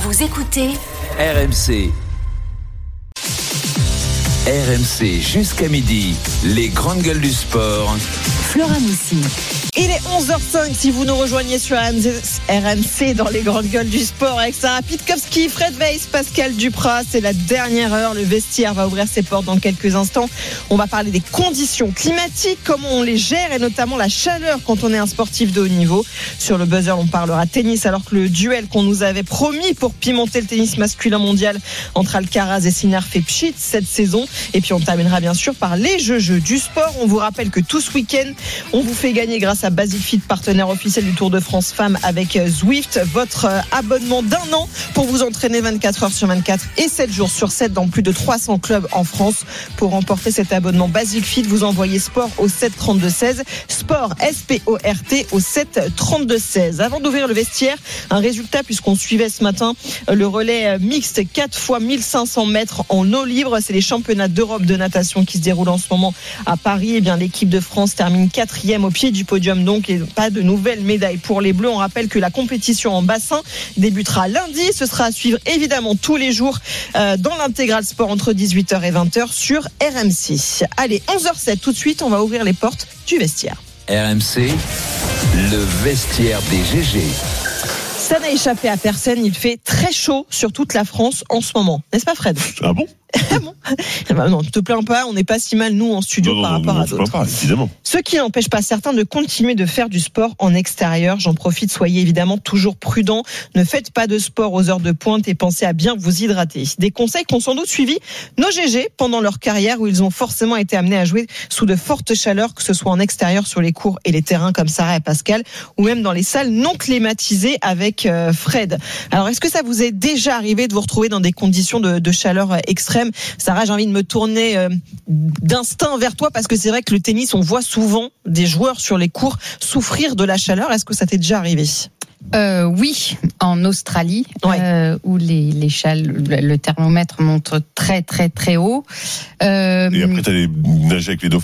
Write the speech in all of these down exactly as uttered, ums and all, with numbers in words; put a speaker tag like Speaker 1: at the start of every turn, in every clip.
Speaker 1: Vous écoutez
Speaker 2: R M C. R M C jusqu'à midi, les grandes gueules du sport.
Speaker 1: Flora Moussi.
Speaker 3: Il est onze heures cinq si vous nous rejoignez sur R M C dans les grandes gueules du sport avec Sarah Pitkowski, Fred Weiss, Pascal Duprat. C'est la dernière heure, le vestiaire va ouvrir ses portes dans quelques instants. On va parler des conditions climatiques, comment on les gère et notamment la chaleur quand on est un sportif de haut niveau. Sur le buzzer, on parlera tennis alors que le duel qu'on nous avait promis pour pimenter le tennis masculin mondial entre Alcaraz et Sinner fait pchit cette saison. Et puis on terminera bien sûr par les jeux jeux du sport. On vous rappelle que tout ce week-end, on vous fait gagner grâce à Basic Fit, partenaire officiel du Tour de France Femmes avec Zwift, votre abonnement d'un an pour vous entraîner vingt-quatre heures sur vingt-quatre et sept jours sur sept dans plus de trois cents clubs en France. Pour remporter cet abonnement Basic Fit, vous envoyez sport au sept trente-deux seize, sport S P O R T au sept trente-deux seize. Avant d'ouvrir le vestiaire, un résultat puisqu'on suivait ce matin le relais mixte quatre fois mille cinq cents mètres en eau libre. C'est les championnats d'Europe de natation qui se déroulent en ce moment à Paris. Et bien l'équipe de France termine quatrième au pied du podium donc, et pas de nouvelles médailles pour les Bleus. On rappelle que la compétition en bassin débutera lundi. Ce sera à suivre évidemment tous les jours euh, dans l'intégral sport entre dix-huit heures et vingt heures sur R M C. Allez, onze heures sept tout de suite, on va ouvrir les portes du vestiaire.
Speaker 2: R M C, le vestiaire des G G.
Speaker 3: Ça n'a échappé à personne, il fait très chaud sur toute la France en ce moment. N'est-ce pas Fred ?
Speaker 4: Ah bon ?
Speaker 3: Ah bon ? Bah non, ne te plains pas, on n'est pas si mal nous en studio
Speaker 4: non,
Speaker 3: par
Speaker 4: non,
Speaker 3: rapport
Speaker 4: non,
Speaker 3: à d'autres.
Speaker 4: Pas, évidemment.
Speaker 3: Ce qui n'empêche pas certains de continuer de faire du sport en extérieur. J'en profite, soyez évidemment toujours prudents. Ne faites pas de sport aux heures de pointe et pensez à bien vous hydrater. Des conseils qu'ont sans doute suivi nos G G pendant leur carrière où ils ont forcément été amenés à jouer sous de fortes chaleurs, que ce soit en extérieur sur les cours et les terrains comme Sarah et Pascal, ou même dans les salles non climatisées avec euh, Fred. Alors, est-ce que ça vous est déjà arrivé de vous retrouver dans des conditions de, de chaleur extrême ? Sarah, j'ai envie de me tourner euh, d'instinct vers toi parce que c'est vrai que le tennis, on voit souvent des joueurs sur les cours souffrir de la chaleur. Est-ce que ça t'est déjà arrivé ?
Speaker 5: Euh, oui, en Australie,
Speaker 3: ouais.
Speaker 5: euh, où les, les chal- le thermomètre monte très très très haut. Euh,
Speaker 4: Et après, t'allais nager avec les dauphins ?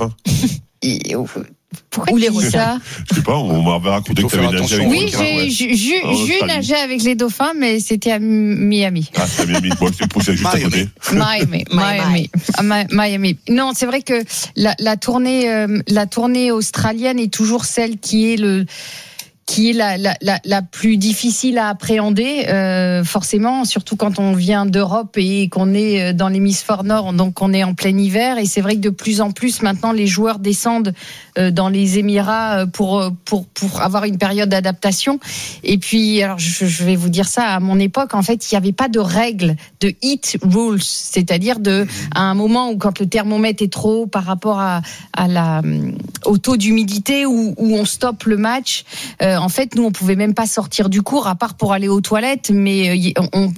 Speaker 5: et, Pourquoi
Speaker 3: Ou
Speaker 5: tu
Speaker 3: les
Speaker 5: dis
Speaker 3: requins.
Speaker 5: ça ?
Speaker 4: Je sais pas, on m'avait raconté que t'avais nagé avec
Speaker 5: Oui,
Speaker 4: les dauphins.
Speaker 5: j'ai,
Speaker 4: Ouais.
Speaker 5: j'ai, j'ai,
Speaker 4: En
Speaker 5: j'ai
Speaker 4: Australie.
Speaker 5: nagé avec les dauphins, mais c'était à Miami.
Speaker 4: Ah, c'est à Miami. Bon, c'est poussé juste à côté.
Speaker 5: Miami, Miami, Miami, Miami. Non, c'est vrai que la, la tournée, euh, la tournée australienne est toujours celle qui est le. qui est la, la, la, la plus difficile à appréhender, euh, forcément, surtout quand on vient d'Europe et qu'on est dans l'hémisphère nord, donc on est en plein hiver. Et c'est vrai que de plus en plus, maintenant, les joueurs descendent euh, dans les Émirats pour, pour, pour avoir une période d'adaptation. Et puis, alors je, je vais vous dire ça, à mon époque, en fait, il n'y avait pas de règles de heat rules, c'est-à-dire de, à un moment où quand le thermomètre est trop haut par rapport à, à la, au taux d'humidité, où, où on stoppe le match, euh, en fait, nous, on pouvait même pas sortir du cours, à part pour aller aux toilettes, mais il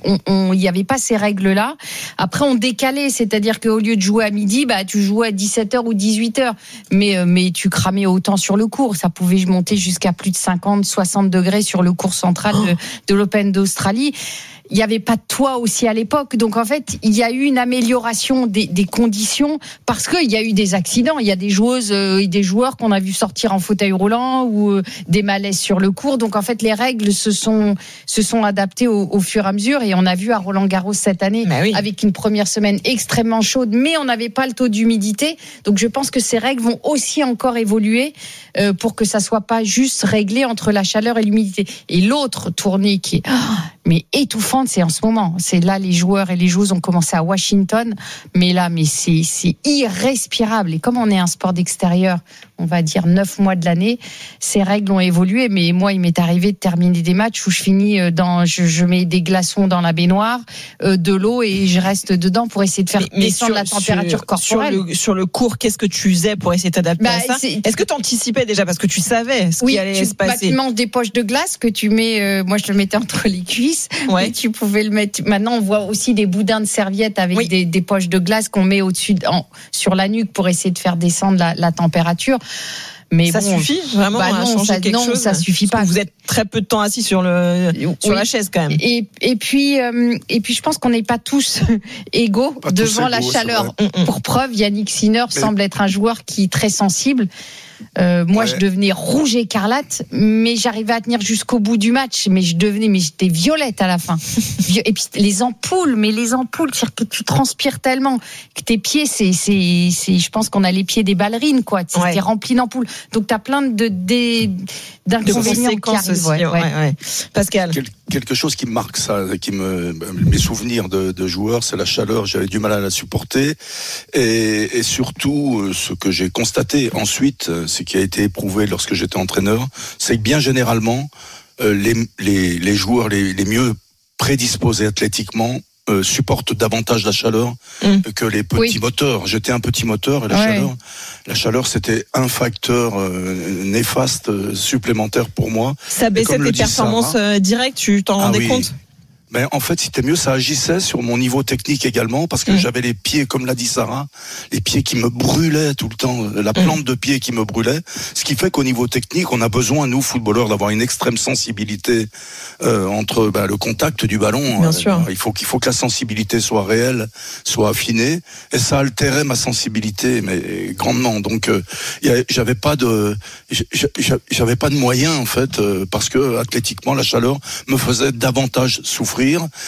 Speaker 5: n'y avait pas ces règles-là. Après, on décalait, c'est-à-dire qu'au lieu de jouer à midi, bah, tu jouais à dix-sept heures ou dix-huit heures. Mais, mais tu cramais autant sur le cours. Ça pouvait monter jusqu'à plus de cinquante, soixante degrés sur le cours central de, de l'Open d'Australie. Il n'y avait pas de toit aussi à l'époque. Donc, en fait, il y a eu une amélioration des, des conditions parce qu'il y a eu des accidents. Il y a des joueuses euh, et des joueurs qu'on a vu sortir en fauteuil roulant ou euh, des malaises sur le court. Donc, en fait, les règles se sont, se sont adaptées au, au fur et à mesure. Et on a vu à Roland-Garros cette année, oui. avec une première semaine extrêmement chaude, mais on n'avait pas le taux d'humidité. Donc, je pense que ces règles vont aussi encore évoluer euh, pour que ça soit pas juste réglé entre la chaleur et l'humidité. Et l'autre tournée qui est oh, mais étouffante, c'est en ce moment. C'est là, les joueurs et les joueuses ont commencé à Washington, mais là, mais c'est, c'est irrespirable. Et comme on est un sport d'extérieur, on va dire neuf mois de l'année, ces règles ont évolué. Mais moi, il m'est arrivé de terminer des matchs où je finis dans, je, je mets des glaçons dans la baignoire, euh, de l'eau et je reste dedans pour essayer de faire mais, descendre mais sur, la température
Speaker 3: sur,
Speaker 5: corporelle.
Speaker 3: Sur le, sur le cours, qu'est-ce que tu faisais pour essayer de t'adapter bah, à ça ? c'est... Est-ce que tu anticipais déjà parce que tu savais ce
Speaker 5: oui,
Speaker 3: qui allait
Speaker 5: tu,
Speaker 3: se passer ?
Speaker 5: bah, tu manges des poches de glace que tu mets. Euh, moi, je le mettais entre les cuisses.
Speaker 3: Ouais.
Speaker 5: Et tu pouvais le mettre. Maintenant, on voit aussi des boudins de serviettes avec oui. des, des poches de glace qu'on met au-dessus, en, sur la nuque pour essayer de faire descendre la, la température. Mais
Speaker 3: ça
Speaker 5: bon,
Speaker 3: suffit vraiment
Speaker 5: bah
Speaker 3: à
Speaker 5: non,
Speaker 3: changer
Speaker 5: ça,
Speaker 3: quelque
Speaker 5: non,
Speaker 3: chose.
Speaker 5: Ça suffit pas.
Speaker 3: Vous êtes très peu de temps assis sur le oui. sur la chaise quand même.
Speaker 5: Et, et puis euh, et puis je pense qu'on n'est pas tous égaux
Speaker 6: pas
Speaker 5: devant
Speaker 6: tous
Speaker 5: la
Speaker 6: égaux,
Speaker 5: chaleur. Pour preuve, Yannick Sinner Mais... semble être un joueur qui est très sensible. Euh, moi,
Speaker 1: Ouais.
Speaker 5: je devenais rouge écarlate, mais j'arrivais à tenir jusqu'au bout du match. Mais je devenais, mais j'étais violette à la fin. Et puis les ampoules, mais les ampoules, c'est-à-dire que tu transpires tellement que tes pieds, c'est, c'est, c'est je pense qu'on a les pieds des ballerines, quoi. C'est
Speaker 3: Ouais.
Speaker 5: rempli d'ampoules. Donc t'as plein de, de d'inconvénients qui
Speaker 3: conséquences
Speaker 5: arrivent.
Speaker 3: aussi,
Speaker 5: Ouais,
Speaker 3: ouais,
Speaker 5: ouais.
Speaker 3: ouais. Pascal.
Speaker 1: Quel- quelque chose qui me marque ça, qui me, mes souvenirs de, de joueurs, c'est la chaleur. J'avais du mal à la supporter, et, et surtout ce que j'ai constaté ensuite, ce qui a été éprouvé lorsque j'étais entraîneur, c'est que bien généralement euh, les, les, les joueurs les, les mieux prédisposés athlétiquement euh, supportent davantage la chaleur
Speaker 3: Mm.
Speaker 1: que les petits
Speaker 5: Oui.
Speaker 1: moteurs. J'étais un petit moteur et la
Speaker 5: Ouais.
Speaker 1: chaleur, la chaleur c'était un facteur euh, néfaste euh, supplémentaire pour moi.
Speaker 3: Ça baissait
Speaker 1: comme le
Speaker 3: tes
Speaker 1: dit
Speaker 3: performances
Speaker 1: Sarah,
Speaker 3: euh, directes, tu t'en
Speaker 1: Ah
Speaker 3: rendais
Speaker 1: oui.
Speaker 3: compte?
Speaker 1: Mais en fait, c'était mieux, ça agissait sur mon niveau technique également, parce que
Speaker 3: Mm.
Speaker 1: j'avais les pieds, comme l'a dit Sarah, les pieds qui me brûlaient tout le temps, la plante de pied qui me brûlait, ce qui fait qu'au niveau technique, on a besoin, nous, footballeurs, d'avoir une extrême sensibilité euh, entre bah, le contact du ballon.
Speaker 3: Bien
Speaker 1: Euh,
Speaker 3: sûr.
Speaker 1: il faut qu'il faut que la sensibilité soit réelle, soit affinée, et ça altérait ma sensibilité, mais grandement. Donc, euh, y a- j'avais pas de, j'- j'- j'avais pas de moyens en fait, euh, parce que athlétiquement, la chaleur me faisait davantage souffrir.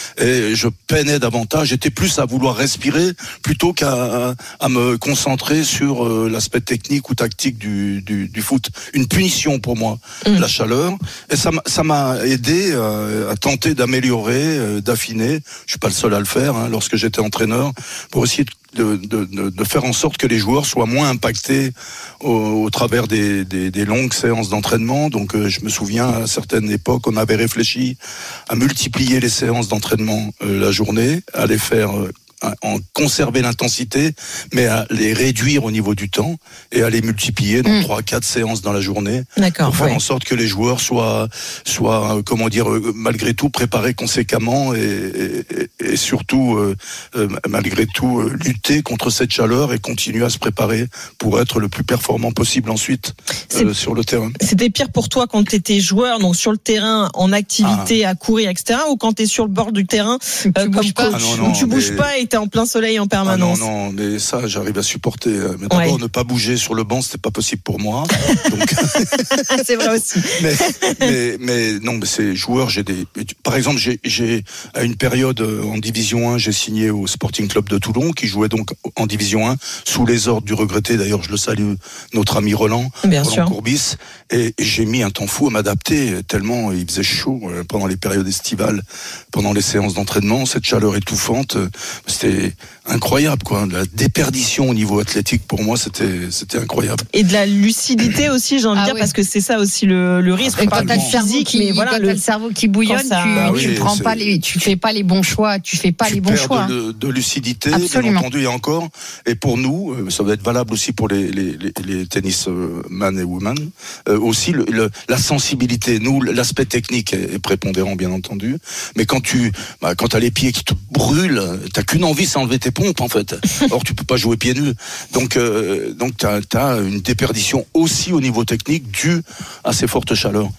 Speaker 1: Et je peinais davantage, j'étais plus à vouloir respirer plutôt qu'à à me concentrer sur euh, l'aspect technique ou tactique du, du, du foot. Une punition pour moi,
Speaker 3: Mm.
Speaker 1: la chaleur. Et ça m'a, ça m'a aidé euh, à tenter d'améliorer, euh, d'affiner. Je suis pas le seul à le faire, hein, lorsque j'étais entraîneur, pour essayer de De, de, de, de faire en sorte que les joueurs soient moins impactés au, au travers des, des, des longues séances d'entraînement. Donc euh, je me souviens, à certaines époques, on avait réfléchi à multiplier les séances d'entraînement euh, la journée, à les faire euh, à en conserver l'intensité, mais à les réduire au niveau du temps et à les multiplier dans
Speaker 5: Mm.
Speaker 1: trois, quatre séances dans la journée,
Speaker 3: D'accord.
Speaker 1: pour faire
Speaker 3: ouais.
Speaker 1: en sorte que les joueurs soient, soient, euh, comment dire, euh, malgré tout préparés conséquemment et, et, et surtout, euh, euh, malgré tout, euh, lutter contre cette chaleur et continuer à se préparer pour être le plus performant possible ensuite euh, sur le terrain.
Speaker 3: C'était pire pour toi quand tu étais joueur, donc sur le terrain, en activité, à courir, et cetera, ou quand tu es sur le bord du terrain,
Speaker 5: Tu
Speaker 3: euh, comme
Speaker 5: bouges pas.
Speaker 3: coach,
Speaker 1: Ah non, non,
Speaker 3: où tu bouges
Speaker 1: mais-
Speaker 3: pas et tu es en plein soleil en
Speaker 1: Ah non,
Speaker 3: permanence?
Speaker 1: non, mais ça, j'arrive à supporter. Mais d'abord,
Speaker 3: Ouais.
Speaker 1: ne pas bouger sur le banc, c'était pas possible pour moi. Donc,
Speaker 3: C'est vrai aussi.
Speaker 1: mais, mais, mais non, mais c'est joueur. J'ai des, par exemple, j'ai, j'ai à une période euh, en Division un, j'ai signé au Sporting Club de Toulon, qui jouait donc en Division un sous les ordres du regretté. D'ailleurs, je le salue, notre ami Roland,
Speaker 3: Bien
Speaker 1: Roland
Speaker 3: sûr.
Speaker 1: Courbis. Et j'ai mis un temps fou à m'adapter tellement il faisait chaud euh, pendant les périodes estivales, pendant les séances d'entraînement, cette chaleur étouffante, euh, c'était incroyable, quoi. La déperdition au niveau athlétique pour moi, c'était, c'était incroyable.
Speaker 3: Et de la lucidité aussi, j'ai envie de
Speaker 5: Ah
Speaker 3: dire,
Speaker 5: oui.
Speaker 3: parce que c'est ça aussi le, le risque.
Speaker 5: Et
Speaker 3: On
Speaker 5: quand
Speaker 3: parle
Speaker 5: t'as le
Speaker 3: du
Speaker 5: cerveau
Speaker 3: physique,
Speaker 5: qui,
Speaker 3: mais voilà,
Speaker 5: quand
Speaker 3: le,
Speaker 5: t'as le cerveau qui bouillonne,
Speaker 3: quand ça-
Speaker 5: tu,
Speaker 1: Bah oui,
Speaker 5: tu prends
Speaker 1: c'est-
Speaker 5: pas les, tu fais pas les bons choix, tu fais pas
Speaker 1: tu
Speaker 5: les bons
Speaker 1: perds
Speaker 5: choix.
Speaker 1: de, de lucidité,
Speaker 5: Absolument.
Speaker 1: bien entendu, et encore. Et pour nous, euh, ça va être valable aussi pour les, les, les, les tennisman et women, euh, aussi le, le, la sensibilité. Nous, l'aspect technique est, est prépondérant, bien entendu. Mais quand tu, bah, quand t'as les pieds qui te brûlent, t'as qu'une envie, c'est enlever tes pompes, en fait. Or, tu peux pas jouer pieds nus. Donc, euh, donc t'as, t'as une déperdition aussi au niveau technique due à ces fortes chaleurs.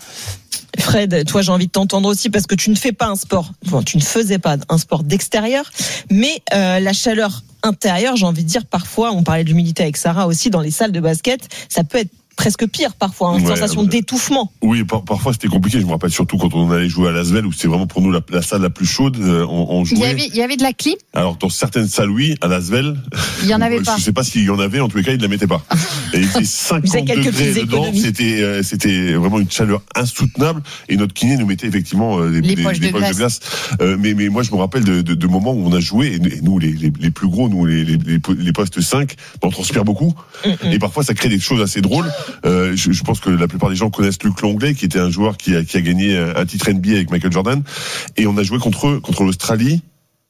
Speaker 3: Fred, toi, j'ai envie de t'entendre aussi parce que tu ne fais pas un sport, bon, tu ne faisais pas un sport d'extérieur, mais euh, la chaleur intérieure, j'ai envie de dire, parfois, on parlait de l'humidité avec Sarah aussi, dans les salles de basket, ça peut être presque pire parfois, une
Speaker 4: Ouais,
Speaker 3: sensation
Speaker 4: ouais.
Speaker 3: d'étouffement.
Speaker 4: Oui, par- parfois c'était compliqué. Je me rappelle surtout quand on allait jouer à Lasvel, où c'était vraiment pour nous la, la salle la plus chaude. euh, On, on
Speaker 5: Il y
Speaker 4: jouait.
Speaker 5: avait, il y avait de la clim,
Speaker 4: Alors dans certaines salles, oui, à Lasvel,
Speaker 5: il y en avait
Speaker 4: je
Speaker 5: pas.
Speaker 4: sais pas s'il y en avait. En tous les cas, ils ne la mettaient pas. Et il faisait cinquante
Speaker 3: quelques
Speaker 4: degrés
Speaker 3: petites
Speaker 4: dedans.
Speaker 3: économies.
Speaker 4: C'était, euh, c'était vraiment une chaleur insoutenable. Et notre kiné nous mettait effectivement euh, des,
Speaker 5: Les
Speaker 4: des-
Speaker 5: poches
Speaker 4: des
Speaker 5: de
Speaker 4: poches
Speaker 5: glace.
Speaker 4: de glace. Euh, mais, mais moi, je me rappelle de, de, de moments où on a joué. Et nous, les, les, les plus gros, nous, les, les, les postes cinq, on transpire beaucoup.
Speaker 3: Mm-mm.
Speaker 4: Et parfois, ça crée des choses assez drôles. Euh, je, je pense que la plupart des gens connaissent Luc Longley, qui était un joueur qui a, qui a gagné un titre N B A avec Michael Jordan. Et on a joué contre contre l'Australie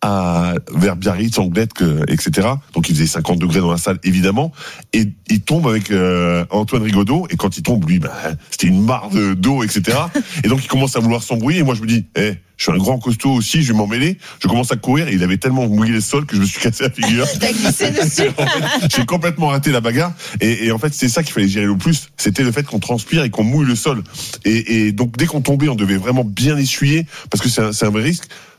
Speaker 4: à vers Biarritz, Anglette, que- et cetera. Donc il faisait cinquante degrés dans la salle, évidemment. Et il tombe avec euh, Antoine Rigaudot. Et quand il tombe, lui, bah, c'était une mare de, d'eau, et cetera. Et donc il commence à vouloir s'embrouiller. Et moi, je me dis, eh, je suis un grand costaud aussi, je vais m'en mêler. Je commence à courir. Et il avait tellement mouillé le sol que je me suis cassé la figure.
Speaker 3: T'as glissé dessus.
Speaker 4: J'ai complètement raté la bagarre. Et, et en fait, c'est ça qu'il fallait gérer le plus. C'était le fait qu'on transpire et qu'on mouille le sol. Et, et donc, dès qu'on tombait, on devait vraiment bien essuyer, parce que c'est un, c'est un vrai risque.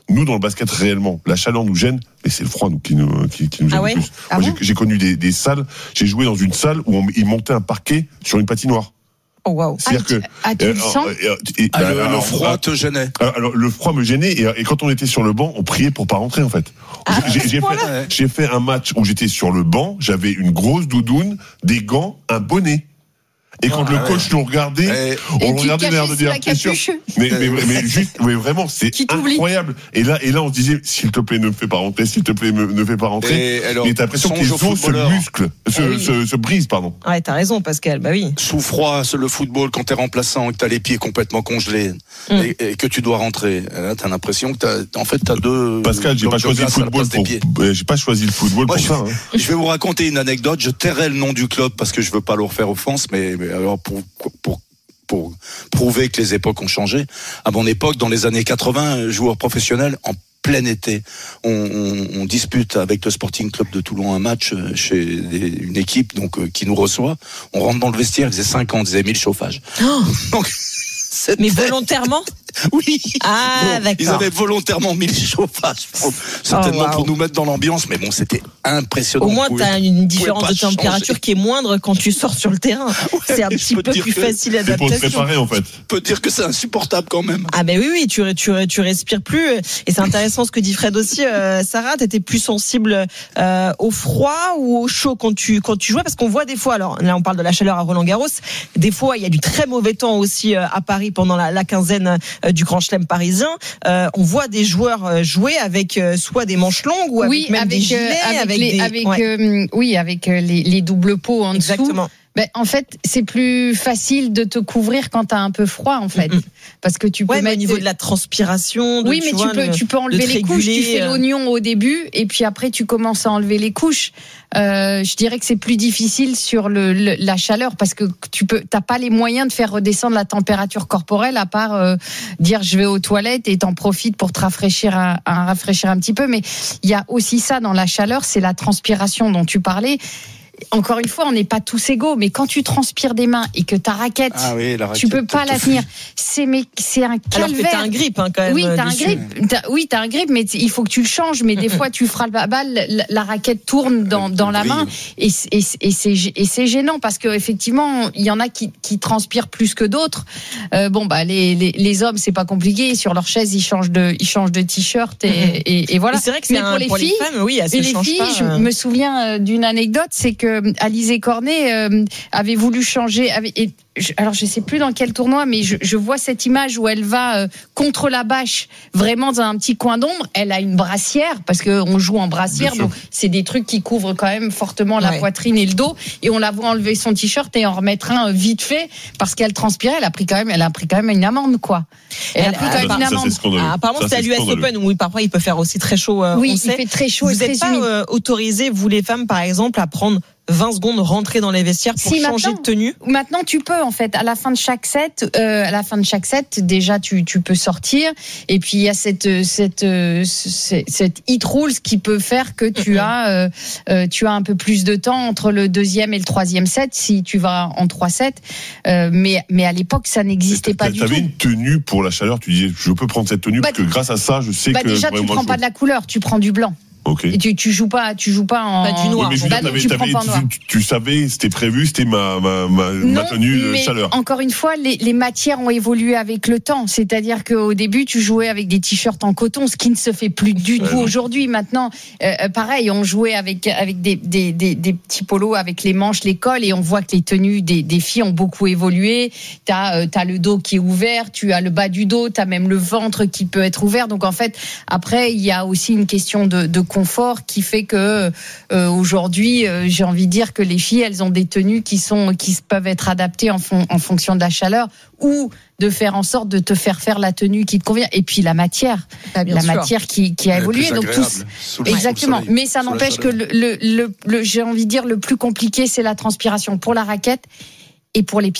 Speaker 4: nous dans le basket réellement, la chaleur nous gêne, mais c'est le froid nous qui nous qui, qui nous gêne
Speaker 3: ah ouais
Speaker 4: le plus.
Speaker 3: ah
Speaker 4: Moi,
Speaker 3: bon
Speaker 4: j'ai, j'ai connu des, des salles, j'ai joué dans une salle où on, ils montaient un parquet sur une patinoire.
Speaker 3: Oh wow.
Speaker 4: C'est-à-dire que
Speaker 5: ah, tu
Speaker 4: euh,
Speaker 5: le sens
Speaker 4: euh, et,
Speaker 1: Ah, le,
Speaker 4: alors,
Speaker 1: le froid
Speaker 4: alors,
Speaker 1: te gênait.
Speaker 4: alors le froid me gênait et, et quand on était sur le banc, on priait pour pas rentrer en fait.
Speaker 3: Ah,
Speaker 4: j'ai, j'ai, fait,
Speaker 1: ouais.
Speaker 4: j'ai fait un match où j'étais sur le banc, j'avais une grosse doudoune, des gants, un bonnet. Et quand
Speaker 1: Ah,
Speaker 4: le
Speaker 1: ouais.
Speaker 4: coach nous regardait,
Speaker 1: Et,
Speaker 4: on
Speaker 5: tu
Speaker 4: regardait
Speaker 5: te
Speaker 4: l'air de
Speaker 5: cachais
Speaker 4: dire,
Speaker 5: sous la
Speaker 4: t'es sûr
Speaker 5: capuche.
Speaker 4: mais, mais, mais juste, mais vraiment, c'est
Speaker 5: Qui t'oublie.
Speaker 4: incroyable. Et là, et là, on se disait, s'il te plaît, ne me fais pas rentrer, s'il te plaît, me, ne fais pas rentrer.
Speaker 1: et alors,
Speaker 4: Mais t'as l'impression que les
Speaker 1: songe aux
Speaker 4: os se
Speaker 1: footballeurs.
Speaker 4: musclent, se,
Speaker 3: Ah oui.
Speaker 4: se, se brisent, pardon.
Speaker 3: Ouais, t'as raison, Pascal. Bah oui.
Speaker 1: Sous froid, c'est le football, quand t'es remplaçant et que t'as les pieds complètement congelés
Speaker 3: Mm.
Speaker 1: et, et que tu dois rentrer, là, t'as l'impression que t'as, en fait, t'as deux.
Speaker 4: Pascal, j'ai
Speaker 1: blocs
Speaker 4: pas
Speaker 1: de
Speaker 4: choisi le
Speaker 1: glace à la
Speaker 4: football
Speaker 1: place des
Speaker 4: pour,
Speaker 1: pieds.
Speaker 4: euh, j'ai pas choisi le football
Speaker 1: Moi,
Speaker 4: pour
Speaker 1: je,
Speaker 4: ça. Hein.
Speaker 1: je vais vous raconter une anecdote. Je tairai le nom du club parce que je veux pas leur faire offense, mais, mais alors pour, pour, pour prouver que les époques ont changé. À mon époque, dans les années quatre-vingts, joueur professionnel, en plein été, on, on, on dispute avec le Sporting Club de Toulon un match chez des, une équipe donc euh, qui nous reçoit. On rentre dans le vestiaire, il faisait cinquante, ils avaient mis le chauffage.
Speaker 3: Oh,
Speaker 1: Donc,
Speaker 3: mais volontairement
Speaker 1: oui.
Speaker 3: Ah,
Speaker 1: Bon,
Speaker 3: d'accord.
Speaker 1: ils avaient volontairement mis le chauffage, pour- certainement
Speaker 3: Oh, wow.
Speaker 1: pour nous mettre dans l'ambiance, mais bon, c'était impressionnant.
Speaker 3: Au moins,
Speaker 1: Vous
Speaker 3: tu as
Speaker 1: pouvez-
Speaker 3: une
Speaker 1: vous
Speaker 3: différence
Speaker 1: pouvez
Speaker 3: de
Speaker 1: pas
Speaker 3: température
Speaker 1: changer.
Speaker 3: qui est moindre quand tu sors sur le terrain. C'est un
Speaker 1: je
Speaker 3: petit
Speaker 1: peux te
Speaker 3: peu
Speaker 1: dire
Speaker 3: plus
Speaker 1: que
Speaker 3: facile
Speaker 4: C'est pour se
Speaker 3: d'adaptation.
Speaker 4: préparer, en fait.
Speaker 1: Je peux te dire que c'est insupportable quand même.
Speaker 3: Ah ben oui, oui, tu, tu, tu respires plus. Et c'est intéressant ce que dit Fred aussi. Euh, Sarah, t'étais plus sensible euh, au froid ou au chaud quand tu, quand tu jouais? Parce qu'on voit des fois, alors là on parle de la chaleur à Roland-Garros, des fois il y a du très mauvais temps aussi euh, à Paris pendant la, la quinzaine euh, du Grand Chelem parisien. Euh, on voit des joueurs euh, jouer avec euh, soit des manches longues ou avec
Speaker 5: Oui,
Speaker 3: même
Speaker 5: avec,
Speaker 3: des gilets,
Speaker 5: euh, avec,
Speaker 3: avec
Speaker 5: les,
Speaker 3: des...
Speaker 5: avec
Speaker 3: ouais.
Speaker 5: euh, oui, avec euh, les, les doubles pots en dessous.
Speaker 3: Exactement.
Speaker 5: Ben, en fait, c'est plus facile de te couvrir quand t'as un peu froid, en fait,
Speaker 3: Mm-mm.
Speaker 5: parce que tu peux
Speaker 3: Ouais, mais
Speaker 5: mettre
Speaker 3: au niveau de la transpiration. De,
Speaker 5: oui, mais tu,
Speaker 3: vois,
Speaker 5: peux,
Speaker 3: le-
Speaker 5: tu peux enlever
Speaker 3: de
Speaker 5: les couches. Tu
Speaker 3: réguler,
Speaker 5: fais
Speaker 3: euh.
Speaker 5: l'oignon au début, et puis après tu commences à enlever les couches. Euh, je dirais que c'est plus difficile sur le, le- la chaleur parce que tu peux, t'as pas les moyens de faire redescendre la température corporelle à part euh, dire je vais aux toilettes et t'en profites pour te rafraîchir un, un rafraîchir un petit peu. Mais il y a aussi ça dans la chaleur, c'est la transpiration dont tu parlais. Encore une fois, on n'est pas tous égaux, mais quand tu transpires des mains et que ta raquette,
Speaker 1: Ah oui, la
Speaker 5: tu
Speaker 1: raquette
Speaker 5: peux pas
Speaker 1: te
Speaker 5: la
Speaker 1: fait-
Speaker 5: tenir, c'est mais c'est un
Speaker 3: Alors que
Speaker 5: calvaire.
Speaker 3: t'as un grip hein, quand même.
Speaker 5: Oui,
Speaker 3: euh,
Speaker 5: t'as un
Speaker 3: dessus.
Speaker 5: grip. T'as, oui, t'as un grip, mais t- il faut que tu le changes. Mais des fois, tu frappes la balle, la, la raquette tourne dans,
Speaker 1: Elle
Speaker 5: dans la
Speaker 1: brille.
Speaker 5: main, et, c- et, c- et c'est gê- et c'est gênant parce que effectivement, il y en a qui, qui transpirent plus que d'autres. Euh, bon, bah les, les, les hommes, c'est pas compliqué. Sur leur chaise, ils changent de ils changent de t-shirt et, et, et voilà.
Speaker 3: Mais c'est vrai que c'est
Speaker 5: Mais
Speaker 3: un,
Speaker 5: pour les
Speaker 3: pour
Speaker 5: filles.
Speaker 3: les femmes, oui, elles
Speaker 5: Mais
Speaker 3: se
Speaker 5: les
Speaker 3: changent
Speaker 5: filles,
Speaker 3: pas,
Speaker 5: je
Speaker 3: euh.
Speaker 5: me souviens euh, d'une anecdote, c'est que Alizé Cornet euh, avait voulu changer. Avait, et, je, alors je sais plus dans quel tournoi, mais je, je vois cette image où elle va euh, contre la bâche, vraiment dans un petit coin d'ombre. Elle a une brassière parce que on joue en brassière,
Speaker 4: Bien sûr.
Speaker 5: donc c'est des trucs qui couvrent quand même fortement la
Speaker 3: Ouais.
Speaker 5: poitrine et le dos. Et on la voit enlever son t-shirt et en remettre un euh, vite fait parce qu'elle transpirait. Elle a pris quand même, elle a pris quand même une amende quoi. Elle a pris
Speaker 3: Ah,
Speaker 5: quand même
Speaker 3: ça,
Speaker 5: une
Speaker 4: ça, c'est
Speaker 5: amende.
Speaker 4: scandaleux.
Speaker 3: Ah, apparemment,
Speaker 4: Ça,
Speaker 3: c'est à
Speaker 4: c'est
Speaker 3: l'U S
Speaker 4: scandaleux.
Speaker 3: Open où parfois il peut faire aussi très chaud. euh,
Speaker 5: Oui,
Speaker 3: on
Speaker 5: il
Speaker 3: sait.
Speaker 5: fait très chaud
Speaker 3: Vous
Speaker 5: et très
Speaker 3: n'êtes pas
Speaker 5: humide.
Speaker 3: euh, autorisé, vous les femmes, par exemple, à prendre vingt secondes, rentrer dans les vestiaires pour
Speaker 5: Si,
Speaker 3: changer
Speaker 5: maintenant.
Speaker 3: de tenue.
Speaker 5: Maintenant, tu peux en fait à la fin de chaque set, euh, à la fin de chaque set, déjà tu tu peux sortir. Et puis il y a cette cette euh, cette, cette hit rules qui peut faire que tu
Speaker 3: Mhm.
Speaker 5: as euh, euh, tu as un peu plus de temps entre le deuxième et le troisième set si tu vas en trois sets. Euh, mais mais à l'époque ça n'existait pas du
Speaker 4: T'avais
Speaker 5: tout.
Speaker 4: une tenue pour la chaleur, tu disais je peux prendre cette tenue
Speaker 5: Bah,
Speaker 4: parce que grâce à ça je sais
Speaker 5: Bah
Speaker 4: que
Speaker 5: déjà
Speaker 4: je pourrais
Speaker 5: tu
Speaker 4: moins
Speaker 5: prends
Speaker 4: chaud.
Speaker 5: pas de la couleur, tu prends du blanc.
Speaker 4: Ok.
Speaker 5: Et tu tu joues pas tu joues pas en
Speaker 3: Pas du noir.
Speaker 4: Oui, mais je veux
Speaker 5: Bah
Speaker 4: dire,
Speaker 5: non,
Speaker 4: t'avais-
Speaker 5: tu
Speaker 4: t'avais-
Speaker 5: prends pas en noir.
Speaker 4: tu, tu savais, c'était prévu, c'était ma, ma, ma, ma
Speaker 5: Non,
Speaker 4: tenue de
Speaker 5: mais
Speaker 4: chaleur.
Speaker 5: encore une fois, les, les matières ont évolué avec le temps. C'est-à-dire qu'au début, tu jouais avec des t-shirts en coton, ce qui ne se fait plus du
Speaker 4: Ouais,
Speaker 5: tout
Speaker 4: non.
Speaker 5: aujourd'hui. Maintenant, euh, pareil, on jouait avec avec des, des, des, des petits polos avec les manches, les cols, et on voit que les tenues des, des filles ont beaucoup évolué. T'as euh, t'as le dos qui est ouvert, tu as le bas du dos, t'as même le ventre qui peut être ouvert. Donc en fait, après, il y a aussi une question de, de confort qui fait que euh, aujourd'hui, euh, j'ai envie de dire que les filles, elles ont des tenues qui sont qui peuvent être adaptées en, fon- en fonction de la chaleur ou de faire en sorte de te faire faire la tenue qui te convient. Et puis la matière,
Speaker 3: Ah, bien
Speaker 5: la
Speaker 3: sûr.
Speaker 5: matière qui, qui a
Speaker 1: Elle est
Speaker 5: évolué.
Speaker 1: plus
Speaker 5: Donc
Speaker 1: agréable,
Speaker 5: tous,
Speaker 1: sous le-
Speaker 5: exactement.
Speaker 1: sous le soleil,
Speaker 5: Mais ça
Speaker 1: sous la
Speaker 5: n'empêche que
Speaker 1: chaleur.
Speaker 5: le, le, le, le- j'ai envie de dire le plus compliqué, c'est la transpiration pour la raquette et pour les pieds.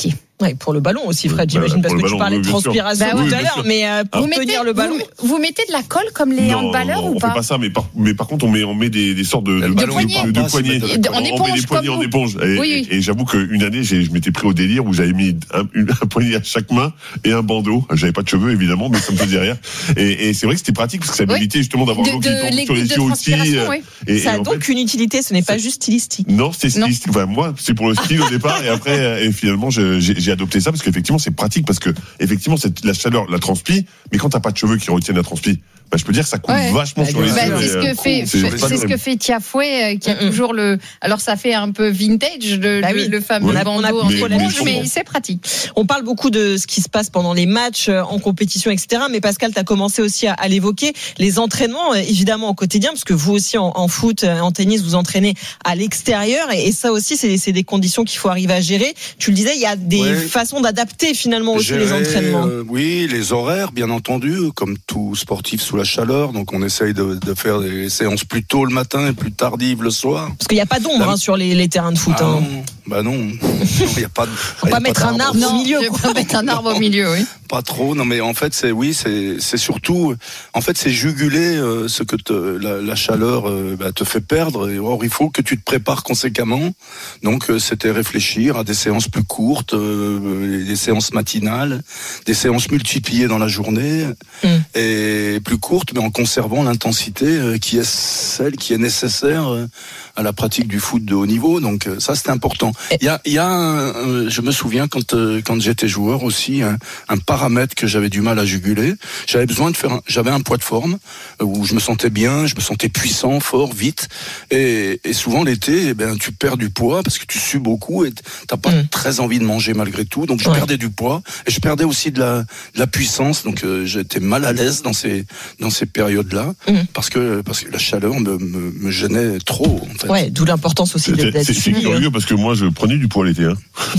Speaker 3: Ouais, pour le ballon aussi, Fred, j'imagine,
Speaker 4: bah,
Speaker 3: parce que
Speaker 4: ballon,
Speaker 3: tu parlais
Speaker 4: oui,
Speaker 3: de
Speaker 4: bien
Speaker 3: transpiration
Speaker 5: sûr.
Speaker 3: tout
Speaker 5: Bah, oui,
Speaker 3: à l'heure, mais euh, pour
Speaker 5: vous
Speaker 3: tenir
Speaker 5: mettez,
Speaker 3: le ballon.
Speaker 5: Vous, vous mettez de la colle comme les
Speaker 4: non,
Speaker 5: handballeurs
Speaker 4: non,
Speaker 5: ou
Speaker 4: on
Speaker 5: pas?
Speaker 4: fait pas ça, mais par, mais par contre, on met, on met des, des sortes de,
Speaker 1: Le
Speaker 4: de,
Speaker 1: ballon,
Speaker 5: poignets.
Speaker 1: il
Speaker 4: de,
Speaker 1: part
Speaker 4: de
Speaker 1: pas,
Speaker 4: poignées.
Speaker 1: c'est
Speaker 5: de- en
Speaker 4: on met
Speaker 5: éponge,
Speaker 4: des poignées
Speaker 5: comme
Speaker 4: en
Speaker 5: vous.
Speaker 4: éponge. Et,
Speaker 5: Oui, oui.
Speaker 4: et, et j'avoue qu'une année, j'ai, je m'étais pris au délire où j'avais mis un, une, un poignet à chaque main et un bandeau. J'avais pas de cheveux, évidemment, mais ça me faisait rire. Et, et c'est vrai que c'était pratique parce que ça
Speaker 5: Oui.
Speaker 4: m'évitait justement d'avoir
Speaker 5: De,
Speaker 4: l'eau qui
Speaker 5: de,
Speaker 4: tombe
Speaker 5: les
Speaker 4: sur les
Speaker 5: gouttes de
Speaker 4: yeux aussi.
Speaker 5: transpiration, oui.
Speaker 4: Et,
Speaker 3: Ça
Speaker 4: et
Speaker 3: a
Speaker 4: en
Speaker 3: donc
Speaker 4: fait,
Speaker 3: une utilité, ce n'est pas juste stylistique.
Speaker 4: non, c'est
Speaker 5: Non.
Speaker 4: stylistique. Enfin, moi, c'est pour le style au départ, et après, euh, et finalement, je- j'ai, j'ai adopté ça parce qu'effectivement, c'est pratique parce que effectivement, c'est la chaleur, la transpi. Mais quand t'as pas de cheveux qui retiennent la transpi, bah, je peux dire que ça coule
Speaker 5: Ouais.
Speaker 4: vachement
Speaker 3: Bah,
Speaker 4: sur les
Speaker 3: bah,
Speaker 4: yeux.
Speaker 5: Bah, c'est
Speaker 4: et,
Speaker 5: ce
Speaker 4: euh,
Speaker 5: que fait,
Speaker 4: c'est-
Speaker 5: fait-
Speaker 4: c'est
Speaker 5: c'est
Speaker 4: pas
Speaker 5: ce que
Speaker 4: terrible.
Speaker 5: fait Tiafoué, euh, qui a
Speaker 3: Mm-mm.
Speaker 5: toujours le. Alors ça fait un peu vintage, le,
Speaker 3: Bah
Speaker 5: le,
Speaker 3: oui.
Speaker 5: le fameux
Speaker 4: Ouais.
Speaker 5: bandeau
Speaker 3: On a-
Speaker 5: en
Speaker 3: mais-
Speaker 5: éponge,
Speaker 4: mais je
Speaker 5: mais
Speaker 4: comprends.
Speaker 5: c'est pratique.
Speaker 3: On parle beaucoup de ce qui se passe pendant les matchs, euh, en compétition, et cetera. Mais Pascal, tu as commencé aussi à, à l'évoquer, les entraînements, euh, évidemment, au quotidien, parce que vous aussi, en, en foot, euh, en tennis, vous entraînez à l'extérieur. Et, et ça aussi, c'est, c'est des conditions qu'il faut arriver à gérer. Tu le disais, il y a des
Speaker 1: Ouais.
Speaker 3: façons d'adapter finalement aussi
Speaker 1: Gérer,
Speaker 3: les entraînements.
Speaker 1: euh, oui, les horaires, bien entendu, comme tout sportif sous la chaleur. Donc on essaye de, de faire des séances plus tôt le matin et plus tardives le soir.
Speaker 3: Parce qu'il n'y a pas d'ombre hein, sur les, les terrains de foot.
Speaker 1: Ah
Speaker 3: hein.
Speaker 1: non, bah non, il y a pas. de-
Speaker 3: Faut
Speaker 1: il y a
Speaker 3: pas mettre un
Speaker 1: d'arbre.
Speaker 3: arbre au milieu.
Speaker 5: Je vais pas mettre un arbre au milieu, oui.
Speaker 1: Pas trop, non mais en fait c'est oui c'est c'est surtout en fait c'est juguler euh, ce que te, la, la chaleur euh, bah, te fait perdre. Et or il faut que tu te prépares conséquemment. Donc euh, c'était réfléchir à des séances plus courtes, euh, des séances matinales, des séances multipliées dans la journée
Speaker 3: Mm.
Speaker 1: et plus courtes, mais en conservant l'intensité euh, qui est celle qui est nécessaire euh, à la pratique du foot de haut niveau. Donc euh, ça c'est important. Il y a il y a un, euh, je me souviens quand euh, quand j'étais joueur aussi un, un paramètre que j'avais du mal à juguler. J'avais besoin de faire un, j'avais un poids de forme euh, où je me sentais bien, je me sentais puissant, fort, vite. Et, et souvent l'été, eh ben tu perds du poids parce que tu sues beaucoup et t'as pas
Speaker 3: Mm.
Speaker 1: très envie de manger malgré tout. Donc je
Speaker 3: Ouais.
Speaker 1: perdais du poids et je perdais aussi de la de la puissance. Donc euh, j'étais mal à l'aise dans ces dans ces périodes-là
Speaker 3: Mm.
Speaker 1: parce que parce que la chaleur me me, me gênait trop en fait.
Speaker 3: Ouais, d'où l'importance aussi
Speaker 4: C'est,
Speaker 3: d'être
Speaker 4: c'est, c'est
Speaker 3: suivi, hein.
Speaker 4: curieux parce que moi, je prenais du poids l'été. Hein.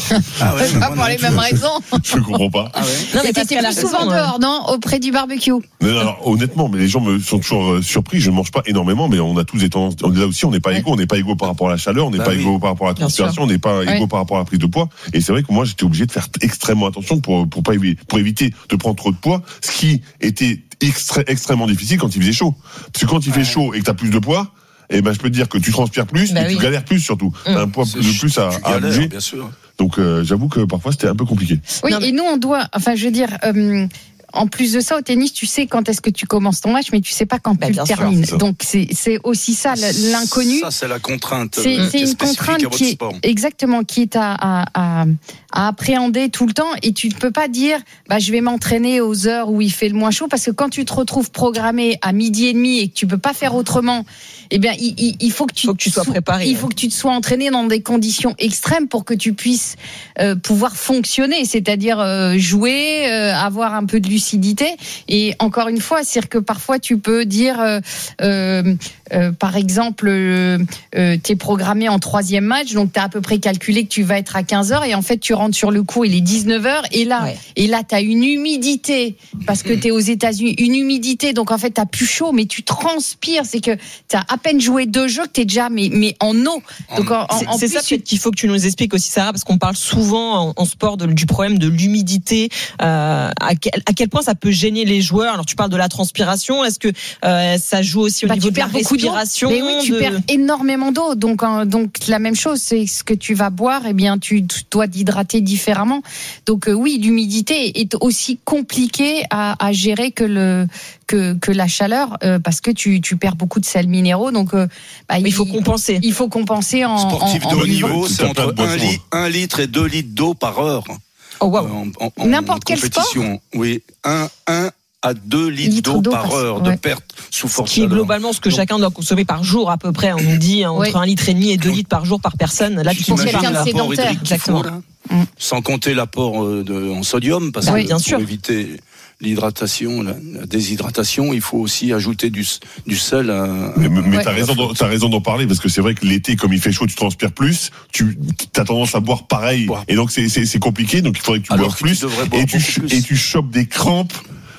Speaker 1: Ah ouais, mais
Speaker 5: Pas
Speaker 1: moi,
Speaker 5: pour
Speaker 1: non,
Speaker 5: les
Speaker 1: tu
Speaker 5: mêmes
Speaker 1: vois.
Speaker 5: raisons.
Speaker 4: Je comprends pas.
Speaker 1: Ah ouais.
Speaker 3: Non, mais
Speaker 5: Mais
Speaker 3: Pascal
Speaker 5: t'étais
Speaker 3: a
Speaker 5: plus
Speaker 3: raison,
Speaker 5: souvent
Speaker 3: hein.
Speaker 5: dehors, non? Auprès du barbecue.
Speaker 4: Mais alors, honnêtement, mais les gens me sont toujours euh, surpris. Je ne mange pas énormément, mais on a tous des tendances. On est là aussi, on n'est pas
Speaker 5: Ouais.
Speaker 4: égaux. On n'est pas égaux par rapport à la chaleur, on n'est
Speaker 1: Bah
Speaker 4: pas
Speaker 1: oui.
Speaker 4: égaux par rapport à la
Speaker 3: Bien
Speaker 4: transpiration, on n'est pas
Speaker 5: Ouais.
Speaker 4: égaux par rapport à la prise de poids. Et c'est vrai que moi, j'étais obligé de faire extrêmement attention pour pour pas évi- pour éviter de prendre trop de poids, ce qui était extré- extrêmement difficile quand il faisait chaud. Parce que quand il fait
Speaker 1: Ouais.
Speaker 4: chaud et que t'as plus de poids, eh ben je peux te dire que tu transpires plus,
Speaker 3: Bah
Speaker 4: et
Speaker 3: oui.
Speaker 4: tu galères plus surtout. T'as un poids
Speaker 1: C'est-
Speaker 4: de plus à,
Speaker 1: tu
Speaker 4: à
Speaker 1: galères,
Speaker 4: bouger.
Speaker 1: bien sûr.
Speaker 4: Donc euh, j'avoue que parfois c'était un peu compliqué.
Speaker 5: Oui,
Speaker 3: Non, mais-
Speaker 5: et nous, on doit. Enfin, je veux dire. euh, En plus de ça, au tennis, tu sais quand est-ce que tu commences ton match, mais tu sais pas quand
Speaker 3: Bah,
Speaker 5: tu
Speaker 3: bien
Speaker 5: le
Speaker 3: sûr,
Speaker 5: termines.
Speaker 4: c'est ça.
Speaker 5: Donc c'est c'est aussi ça le- l'inconnu.
Speaker 1: Ça, c'est la contrainte.
Speaker 5: C'est
Speaker 1: euh,
Speaker 5: c'est
Speaker 1: qui est
Speaker 5: une
Speaker 1: spécifique
Speaker 5: contrainte
Speaker 1: à votre
Speaker 5: qui est
Speaker 1: sport.
Speaker 5: exactement qui est à, à, à, à appréhender tout le temps, et tu ne peux pas dire bah je vais m'entraîner aux heures où il fait le moins chaud, parce que quand tu te retrouves programmé à midi et demi et que tu peux pas faire autrement, eh bien il, il, il faut que tu
Speaker 3: Faut que tu sois
Speaker 5: sois-
Speaker 3: préparé,
Speaker 5: Il
Speaker 3: ouais.
Speaker 5: faut que tu te sois entraîné dans des conditions extrêmes pour que tu puisses euh, pouvoir fonctionner, c'est-à-dire euh, jouer, euh, avoir un peu de lucidité. Et encore une fois, c'est que parfois tu peux dire, euh, euh, euh, par exemple, euh, euh, tu es programmé en troisième match, donc tu as à peu près calculé que tu vas être à quinze heures, et en fait tu rentres sur le cours, il est dix-neuf heures, et là,
Speaker 3: Ouais.
Speaker 5: et là tu as une humidité, parce que tu es aux États-Unis, une humidité, donc en fait tu as plus chaud, mais tu transpires, c'est que tu as à peine joué deux jeux que tu es déjà mais, mais en eau. Donc en, en-
Speaker 3: C'est
Speaker 5: en
Speaker 3: c'est
Speaker 5: plus,
Speaker 3: ça
Speaker 5: tu-
Speaker 3: peut-être qu'il faut que tu nous expliques aussi, Sarah, parce qu'on parle souvent en, en sport de- du problème de l'humidité. Euh, à, quel, à quel point ça peut gêner les joueurs? Alors tu parles de la transpiration. Est-ce que euh, ça joue aussi au
Speaker 5: Bah,
Speaker 3: niveau
Speaker 5: tu
Speaker 3: de la
Speaker 5: perds beaucoup d'eau.
Speaker 3: respiration?
Speaker 5: Mais oui, tu
Speaker 3: de-
Speaker 5: perds énormément d'eau. Donc, hein, donc la même chose, c'est ce que tu vas boire. Eh bien, tu, tu dois t'hydrater différemment. Donc euh, oui, l'humidité est aussi compliquée à, à gérer que le que, que la chaleur, euh, parce que tu, tu perds beaucoup de sels minéraux. Donc euh, bah,
Speaker 3: Il faut compenser.
Speaker 5: Il faut compenser en
Speaker 1: Sportif
Speaker 5: en-
Speaker 1: de
Speaker 5: en
Speaker 1: haut
Speaker 5: buvant.
Speaker 1: niveau,
Speaker 4: Tu
Speaker 1: c'est
Speaker 4: t'as pas de
Speaker 1: entre un,
Speaker 4: boisson.
Speaker 1: li- un litre et deux litres d'eau par heure.
Speaker 3: Oh wow.
Speaker 1: euh, en- en- en
Speaker 5: N'importe quel
Speaker 1: compétition. Oui, un, un à deux litres
Speaker 5: Litres
Speaker 1: d'eau
Speaker 5: d'eau
Speaker 1: par
Speaker 5: par-
Speaker 1: heure
Speaker 5: ouais.
Speaker 1: de perte sous forte
Speaker 3: Qui est
Speaker 1: chaleur.
Speaker 3: globalement ce que
Speaker 1: Donc-
Speaker 3: chacun doit consommer par jour à peu près. On nous dit hein, entre
Speaker 5: Oui.
Speaker 3: un litre et demi et deux litres par jour par personne. Là, tu
Speaker 5: Pour
Speaker 3: t'imagines
Speaker 5: quelqu'un de
Speaker 1: l'apport
Speaker 5: sédentaire.
Speaker 1: hydrique qu'il faut,
Speaker 3: Exactement.
Speaker 1: là,
Speaker 5: Mm.
Speaker 1: sans compter l'apport euh, de, en sodium, parce
Speaker 3: Bah
Speaker 1: que
Speaker 3: oui, bien
Speaker 1: pour
Speaker 3: sûr.
Speaker 1: éviter l'hydratation, la, la déshydratation, il faut aussi ajouter du, du sel à,
Speaker 4: Mais, mais
Speaker 5: Ouais.
Speaker 4: t'as raison, d'en- t'as raison d'en parler, parce que c'est vrai que l'été, comme il fait chaud, tu transpires plus, tu as tendance à boire pareil,
Speaker 1: Boire.
Speaker 4: et donc c'est, c'est, c'est compliqué. Donc il faudrait que tu
Speaker 1: alors
Speaker 4: boives
Speaker 1: que
Speaker 4: plus,
Speaker 1: tu devrais boire
Speaker 4: et tu
Speaker 1: beaucoup
Speaker 4: ch-
Speaker 1: plus.
Speaker 4: et tu chopes des crampes.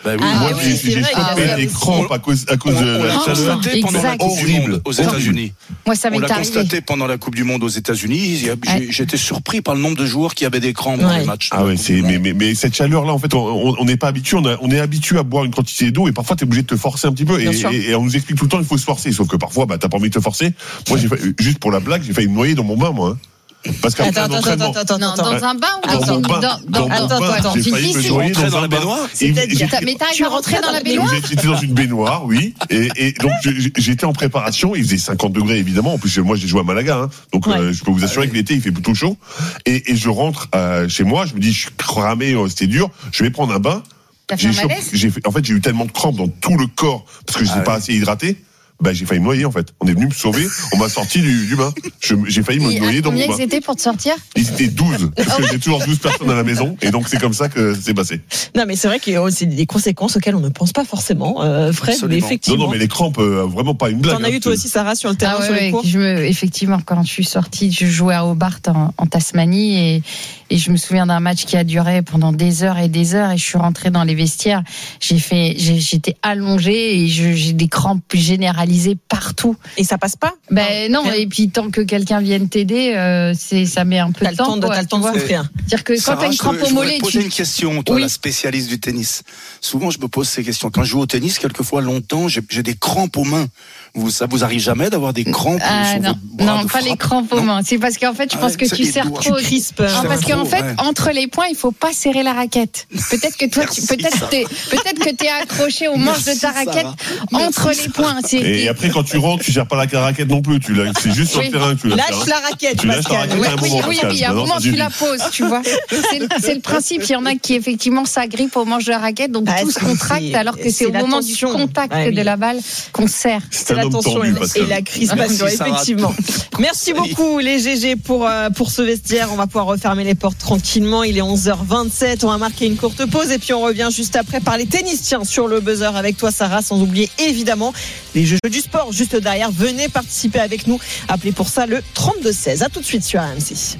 Speaker 1: Bah oui.
Speaker 3: Ah
Speaker 4: Moi,
Speaker 3: oui,
Speaker 4: j'ai,
Speaker 3: c'est
Speaker 4: j'ai
Speaker 3: vrai,
Speaker 4: chopé
Speaker 3: il a
Speaker 4: les
Speaker 3: aussi.
Speaker 4: crampes à cause, à cause
Speaker 1: On,
Speaker 4: de
Speaker 1: on l'a
Speaker 4: la chaleur.
Speaker 1: constaté pendant la
Speaker 5: Exact.
Speaker 1: Coupe du Monde aux États-Unis.
Speaker 5: Moi, ça
Speaker 1: On
Speaker 5: m'est
Speaker 1: l'a
Speaker 5: arrivé.
Speaker 1: constaté pendant la Coupe du Monde aux États-Unis. Il y a-
Speaker 5: Ouais.
Speaker 1: j'ai- J'étais surpris par le nombre de joueurs qui avaient des crampes dans
Speaker 3: Ouais.
Speaker 1: les matchs.
Speaker 4: Ah ouais, c'est, mais, mais, mais cette chaleur-là, en fait, on on n'est pas habitué, on, a- on est habitué à boire une quantité d'eau et parfois t'es obligé de te forcer un petit peu et,
Speaker 3: Bien sûr.
Speaker 4: et, et on nous explique tout le temps il faut se forcer, sauf que parfois, bah, t'as pas envie de te forcer. Moi, j'ai failli- juste pour la blague, j'ai failli me noyer dans mon bain, moi. Hein. Parce qu'après
Speaker 3: Attends,
Speaker 4: un
Speaker 3: attends,
Speaker 4: entraînement,
Speaker 3: attends, attends,
Speaker 5: Non,
Speaker 3: attends.
Speaker 5: dans un bain ou
Speaker 4: dans
Speaker 5: dans
Speaker 4: mon
Speaker 5: une
Speaker 4: bain,
Speaker 5: dans-
Speaker 4: dans
Speaker 5: dans-
Speaker 4: mon
Speaker 3: attends,
Speaker 4: bain,
Speaker 3: attends,
Speaker 4: j'ai
Speaker 5: une
Speaker 4: failli me
Speaker 5: piscine.
Speaker 4: noyer
Speaker 1: Rentrer
Speaker 4: dans
Speaker 1: dans
Speaker 4: un
Speaker 1: la
Speaker 4: bain.
Speaker 1: baignoire
Speaker 4: Et-
Speaker 3: C'est-à-dire,
Speaker 5: T'as- Mais t'arrives
Speaker 3: tu
Speaker 5: à rentrer dans la
Speaker 3: rentres
Speaker 5: baignoire?
Speaker 4: J'étais dans une baignoire, oui, et, et donc je- j'étais en préparation. Il faisait cinquante degrés évidemment. En plus, moi, j'ai joué à Malaga, hein, donc
Speaker 3: Ouais.
Speaker 4: euh, je peux vous assurer que l'été il fait plutôt chaud. Et, et je rentre euh, chez moi, je me dis, je suis cramé, euh, c'était dur. Je vais prendre un bain.
Speaker 5: T'as fait
Speaker 4: J'ai
Speaker 5: un
Speaker 4: chopé-
Speaker 5: malaise?
Speaker 4: j'ai fait- en fait, j'ai eu tellement de crampes dans tout le corps parce que je n'étais
Speaker 1: Ah
Speaker 4: pas
Speaker 1: ouais.
Speaker 4: assez hydraté. Bah, j'ai failli me noyer en fait. On est venu me sauver. On m'a sorti du, du bain. Je- j'ai failli me
Speaker 5: Et
Speaker 4: noyer
Speaker 5: à
Speaker 4: dans mon
Speaker 5: combien
Speaker 4: bain.
Speaker 5: ils étaient pour te sortir?
Speaker 4: Ils étaient douze. Parce que j'ai toujours douze personnes à la maison. Et donc c'est comme ça que c'est passé.
Speaker 3: Non, mais c'est vrai que oh, c'est des conséquences auxquelles on ne pense pas forcément, euh, Fred, mais
Speaker 1: Absolument.
Speaker 4: Non,
Speaker 3: effectivement.
Speaker 4: non, mais les crampes, euh, vraiment pas une blague.
Speaker 3: T'en as
Speaker 4: hein.
Speaker 3: eu toi aussi, Sarah, sur le terrain,
Speaker 5: Ah ouais,
Speaker 3: sur les
Speaker 5: ouais,
Speaker 3: cours.
Speaker 5: je me, effectivement, quand je suis sortie, je jouais à Hobart en, en Tasmanie et, et je me souviens d'un match qui a duré pendant des heures et des heures et je suis rentrée dans les vestiaires. J'ai fait, j'ai, j'étais allongée et je, j'ai des crampes généralisées partout.
Speaker 3: Et ça passe pas?
Speaker 5: Ben non,
Speaker 3: rien.
Speaker 5: et puis tant que quelqu'un vienne t'aider, euh, c'est, ça met un peu
Speaker 3: T'as
Speaker 5: de
Speaker 3: le
Speaker 5: temps.
Speaker 3: temps de,
Speaker 5: quoi,
Speaker 3: t'as le temps
Speaker 5: tu
Speaker 3: de
Speaker 5: vois.
Speaker 3: souffrir.
Speaker 5: C'est-à-dire que quand
Speaker 1: Sarah,
Speaker 5: t'as une
Speaker 1: je
Speaker 5: crampe
Speaker 1: te-
Speaker 5: au
Speaker 1: je voudrais
Speaker 5: mollet,
Speaker 1: te poser
Speaker 5: tu...
Speaker 1: une question, toi,
Speaker 5: Oui.
Speaker 1: la spécialiste du tennis. Souvent, je me pose ces questions. Quand je joue au tennis, quelquefois longtemps, j'ai, j'ai des crampes aux mains. Vous, ça vous arrive jamais d'avoir des crampes
Speaker 5: Ah
Speaker 1: sur
Speaker 5: non,
Speaker 1: votre bras
Speaker 5: non,
Speaker 1: de
Speaker 5: pas les
Speaker 1: frappe
Speaker 5: crampes aux
Speaker 1: Non.
Speaker 5: mains. C'est parce qu'en fait, je
Speaker 1: Ah
Speaker 5: pense
Speaker 1: ouais,
Speaker 5: que
Speaker 1: ça,
Speaker 5: tu
Speaker 1: les
Speaker 5: serres
Speaker 1: doigts.
Speaker 5: trop.
Speaker 3: Tu crispes.
Speaker 5: Non,
Speaker 1: serre
Speaker 5: parce
Speaker 1: trop,
Speaker 5: qu'en fait,
Speaker 1: ouais.
Speaker 5: entre les points, il faut pas serrer la raquette. Peut-être que toi, tu,
Speaker 1: Merci,
Speaker 5: peut-être,
Speaker 1: Sarah.
Speaker 5: t'es, peut-être que t'es accroché au manche
Speaker 1: Merci,
Speaker 5: de ta raquette
Speaker 1: Sarah.
Speaker 5: entre
Speaker 1: Merci,
Speaker 5: les points. C'est,
Speaker 4: Et après, quand tu rentres, tu gères pas la raquette non plus. Tu la, c'est juste sur
Speaker 5: Oui.
Speaker 4: le terrain que tu la
Speaker 3: Lâche
Speaker 4: gères.
Speaker 3: la raquette,
Speaker 4: Tu lâches la
Speaker 3: Pascal.
Speaker 4: raquette.
Speaker 5: Ouais,
Speaker 4: à un
Speaker 5: oui,
Speaker 4: moment,
Speaker 5: oui,
Speaker 4: Pascal.
Speaker 5: oui, à un
Speaker 4: Maintenant,
Speaker 5: moment,
Speaker 4: ça
Speaker 5: tu
Speaker 4: suffit.
Speaker 5: la poses, tu vois. C'est, le- c'est le principe. Il y en a qui, effectivement, s'agrippent au manche de la raquette, donc
Speaker 3: Ah,
Speaker 5: tout se
Speaker 3: c'est-
Speaker 5: contracte, alors que c'est,
Speaker 3: c'est
Speaker 5: au moment du
Speaker 3: l'attention.
Speaker 5: contact
Speaker 3: Ouais, oui.
Speaker 5: de la balle qu'on serre.
Speaker 4: C'est
Speaker 3: C'est
Speaker 4: un homme
Speaker 3: l'attention
Speaker 4: tendu,
Speaker 3: et,
Speaker 4: Pascal.
Speaker 3: et la crispation,
Speaker 1: Merci, Sarah.
Speaker 3: effectivement. Merci beaucoup, les G G, pour, euh, pour ce vestiaire. On va pouvoir refermer les portes tranquillement. Il est onze heures vingt-sept. On va marquer une courte pause et puis on revient juste après parler tennis. Tiens, sur le buzzer avec toi, Sarah, sans oublier évidemment les jeux du sport juste derrière. Venez participer avec nous. Appelez pour ça le trente-deux seize. À tout de suite sur R M C.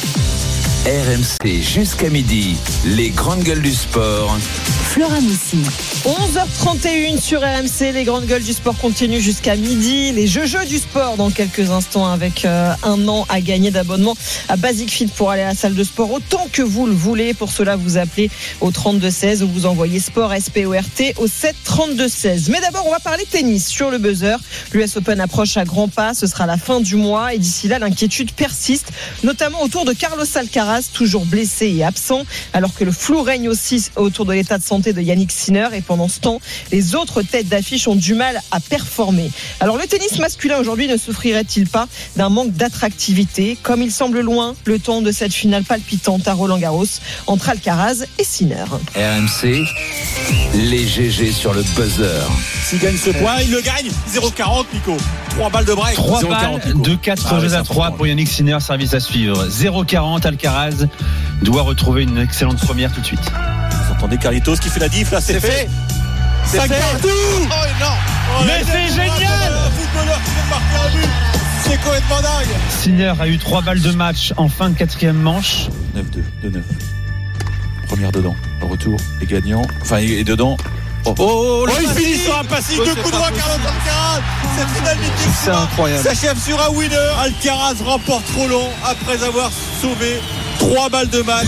Speaker 2: R M C jusqu'à midi, les grandes gueules du sport.
Speaker 6: Flora Moussi.
Speaker 3: onze heures trente et une sur R M C, les grandes gueules du sport continuent jusqu'à midi. Les jeux jeux du sport dans quelques instants avec euh, un an à gagner d'abonnement à Basic Fit pour aller à la salle de sport autant que vous le voulez. Pour cela, vous appelez au trente-deux seize ou vous envoyez sport S P O R T au sept trente-deux seize. Mais d'abord, on va parler tennis sur le buzzer. L'U S Open approche à grands pas. Ce sera la fin du mois et d'ici là, l'inquiétude persiste, notamment autour de Carlos Alcaraz, toujours blessé et absent, alors que le flou règne aussi autour de l'état de santé de Yannick Sinner. Et pendant ce temps, les autres têtes d'affiche ont du mal à performer. Alors le tennis masculin aujourd'hui ne souffrirait-il pas d'un manque d'attractivité, comme il semble loin le temps de cette finale palpitante à Roland-Garros entre Alcaraz et Sinner.
Speaker 2: R M C, les G G sur le buzzer.
Speaker 7: S'il gagne ce point, il le gagne. zéro quarante, Nico. trois balles de break.
Speaker 8: trois
Speaker 7: zéro
Speaker 8: balles,
Speaker 7: quarante, Nico.
Speaker 8: deux quatre
Speaker 7: Ah ouais,
Speaker 8: jeux
Speaker 7: c'est
Speaker 8: à trois
Speaker 7: important.
Speaker 8: pour Yannick Sinner, service à suivre. zéro quarante, Alcaraz doit retrouver une excellente première tout de suite.
Speaker 7: Vous entendez Carlitos qui fait la diff, là, c'est, c'est fait. fait. C'est fait. Partout. Oh non. Oh,
Speaker 8: Mais c'est génial.
Speaker 7: Un footballeur qui vient de marquer un but. C'est complètement dingue.
Speaker 8: Sinner a eu trois balles de match en fin de quatrième manche.
Speaker 7: neuf deux, deux neuf. Première dedans. Le retour est gagnant. Enfin, il est dedans. Oh, oh, oh il finit sur un passing de coup droit, Carlos Alcaraz. Cette finale mythique
Speaker 1: C'est incroyable.
Speaker 7: s'achève sur un winner. Alcaraz remporte Roland après avoir sauvé trois balles de match.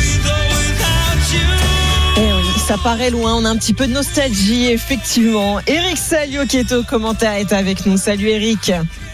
Speaker 3: Eh oui, ça paraît loin, on a un petit peu de nostalgie, effectivement. Eric Salio qui est au commentaire est avec nous. Salut Eric.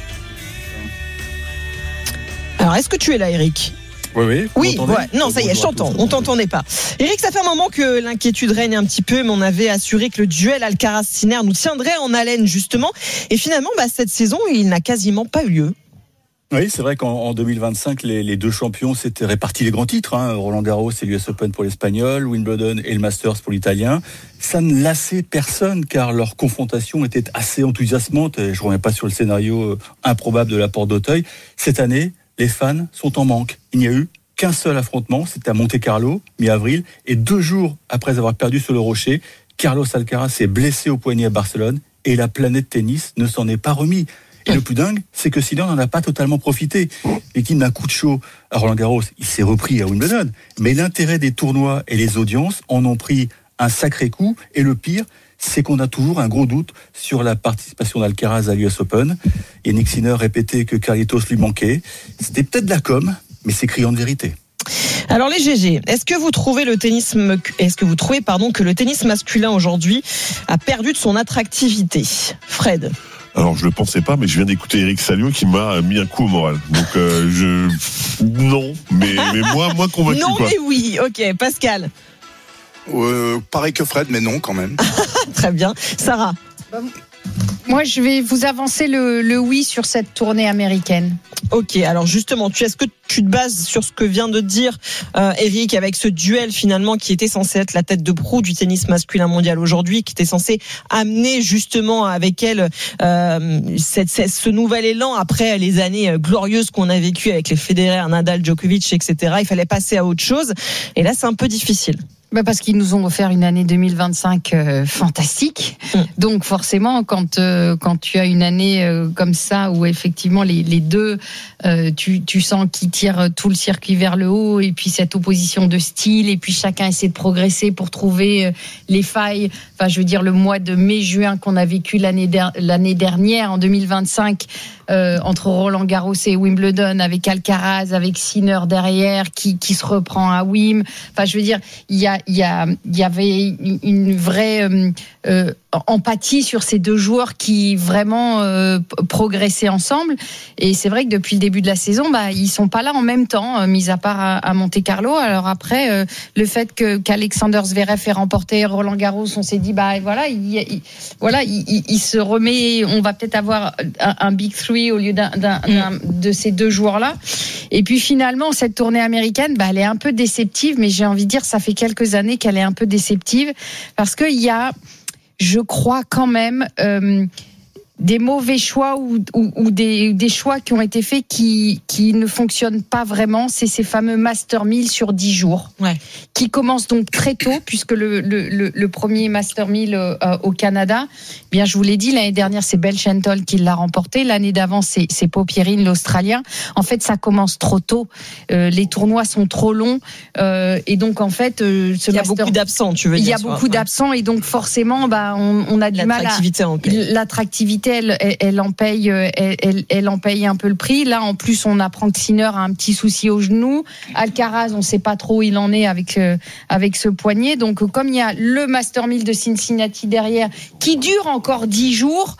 Speaker 3: Alors, est-ce que tu es là, Eric ?
Speaker 7: Oui, oui.
Speaker 3: Oui, ouais. Non, ça y est, je t'entends. On t'entendait pas. Eric, ça fait un moment que l'inquiétude règne un petit peu, mais on avait assuré que le duel Alcaraz-Sinner nous tiendrait en haleine, justement. Et finalement, bah, cette saison, il n'a quasiment pas eu lieu.
Speaker 9: Oui, c'est vrai qu'en en deux mille vingt-cinq, les, les deux champions s'étaient répartis les grands titres. Hein. Roland Garros et l'U S Open pour l'Espagnol, Wimbledon et le Masters pour l'Italien. Ça ne lassait personne car leur confrontation était assez enthousiasmante. Et je ne reviens pas sur le scénario improbable de la Porte d'Auteuil. Cette année, les fans sont en manque. Il n'y a eu qu'un seul affrontement, c'était à Monte-Carlo, mi-avril. Et deux jours après avoir perdu sur le rocher, Carlos Alcaraz s'est blessé au poignet à Barcelone et la planète tennis ne s'en est pas remis. Et le plus dingue, c'est que Sinner n'en a pas totalement profité. Victime d'un coup de chaud à Roland-Garros, il s'est repris à Wimbledon. Mais l'intérêt des tournois et les audiences en ont pris un sacré coup. Et le pire, c'est qu'on a toujours un gros doute sur la participation d'Alcaraz à l'U S Open. Yannick Sinner répétait que Carlitos lui manquait. C'était peut-être de la com, mais c'est criant de vérité.
Speaker 3: Alors les G G, est-ce que vous trouvez le tennis, est-ce que vous trouvez pardon que le tennis masculin aujourd'hui a perdu de son attractivité? Fred.
Speaker 4: Alors je le pensais pas, mais je viens d'écouter Eric Salio qui m'a mis un coup au moral. Donc euh, je non, mais mais moi moins convaincu.
Speaker 3: Non
Speaker 4: quoi.
Speaker 3: mais oui, ok. Pascal.
Speaker 1: Euh, pareil que Fred, mais non quand même.
Speaker 3: Très bien. Sarah.
Speaker 5: Moi, je vais vous avancer le, le oui sur cette tournée américaine.
Speaker 3: Ok, alors justement, tu, est-ce que tu te bases sur ce que vient de dire euh, Eric avec ce duel finalement qui était censé être la tête de proue du tennis masculin mondial aujourd'hui, qui était censé amener justement avec elle euh, cette, cette, ce nouvel élan après les années glorieuses qu'on a vécues avec les Federer, Nadal, Djokovic, et cetera. Il fallait passer à autre chose et là c'est un peu difficile.
Speaker 5: Bah parce qu'ils nous ont offert une année deux mille vingt-cinq euh, fantastique. Mmh. Donc forcément, quand euh, quand tu as une année euh, comme ça où effectivement les les deux, euh, tu tu sens qu'ils tirent tout le circuit vers le haut et puis cette opposition de style et puis chacun essaie de progresser pour trouver euh, les failles. Enfin, je veux dire le mois de mai-juin qu'on a vécu l'année der- l'année dernière en deux mille vingt-cinq euh, entre Roland Garros et Wimbledon avec Alcaraz, avec Sinner derrière qui qui se reprend à Wim. Enfin, je veux dire il y a Il y, a, il y avait une vraie euh, euh, empathie sur ces deux joueurs qui vraiment euh, progressaient ensemble. Et c'est vrai que depuis le début de la saison, bah, ils sont pas là en même temps, euh, mis à part à, à Monte-Carlo. Alors après, euh, le fait que qu'Alexander Zverev ait remporté Roland Garros, on s'est dit bah voilà, il, il, voilà, il, il, il se remet. On va peut-être avoir un, un big three au lieu d'un, d'un, d'un de ces deux joueurs-là. Et puis finalement, cette tournée américaine, bah, elle est un peu déceptive, mais j'ai envie de dire, ça fait quelques années qu'elle est un peu déceptive parce qu'il y a, je crois quand même, euh, des mauvais choix ou, ou, ou des, des choix qui ont été faits qui, qui ne fonctionnent pas vraiment. C'est ces fameux Master mille sur dix jours, ouais. qui commencent donc très tôt, puisque le, le, le, le premier Master mille euh, au Canada, eh bien je vous l'ai dit, l'année dernière c'est Bell Shelton qui l'a remporté, l'année d'avant c'est, c'est Popierine, l'Australien. En fait, ça commence trop tôt. Euh, les tournois sont trop longs euh, et donc en fait, euh, ce
Speaker 3: il y a
Speaker 5: Master...
Speaker 3: beaucoup d'absents, tu veux dire.
Speaker 5: Il y a beaucoup ouais. d'absents et donc forcément, bah on, on a du mal à l'attractivité. Elle, elle, elle en paye, elle, elle, elle en paye un peu le prix. Là, en plus, on apprend que Sinner a un petit souci au genou. Alcaraz, on ne sait pas trop où il en est avec euh, avec ce poignet. Donc, comme il y a le Master mille de Cincinnati derrière, qui dure encore dix jours.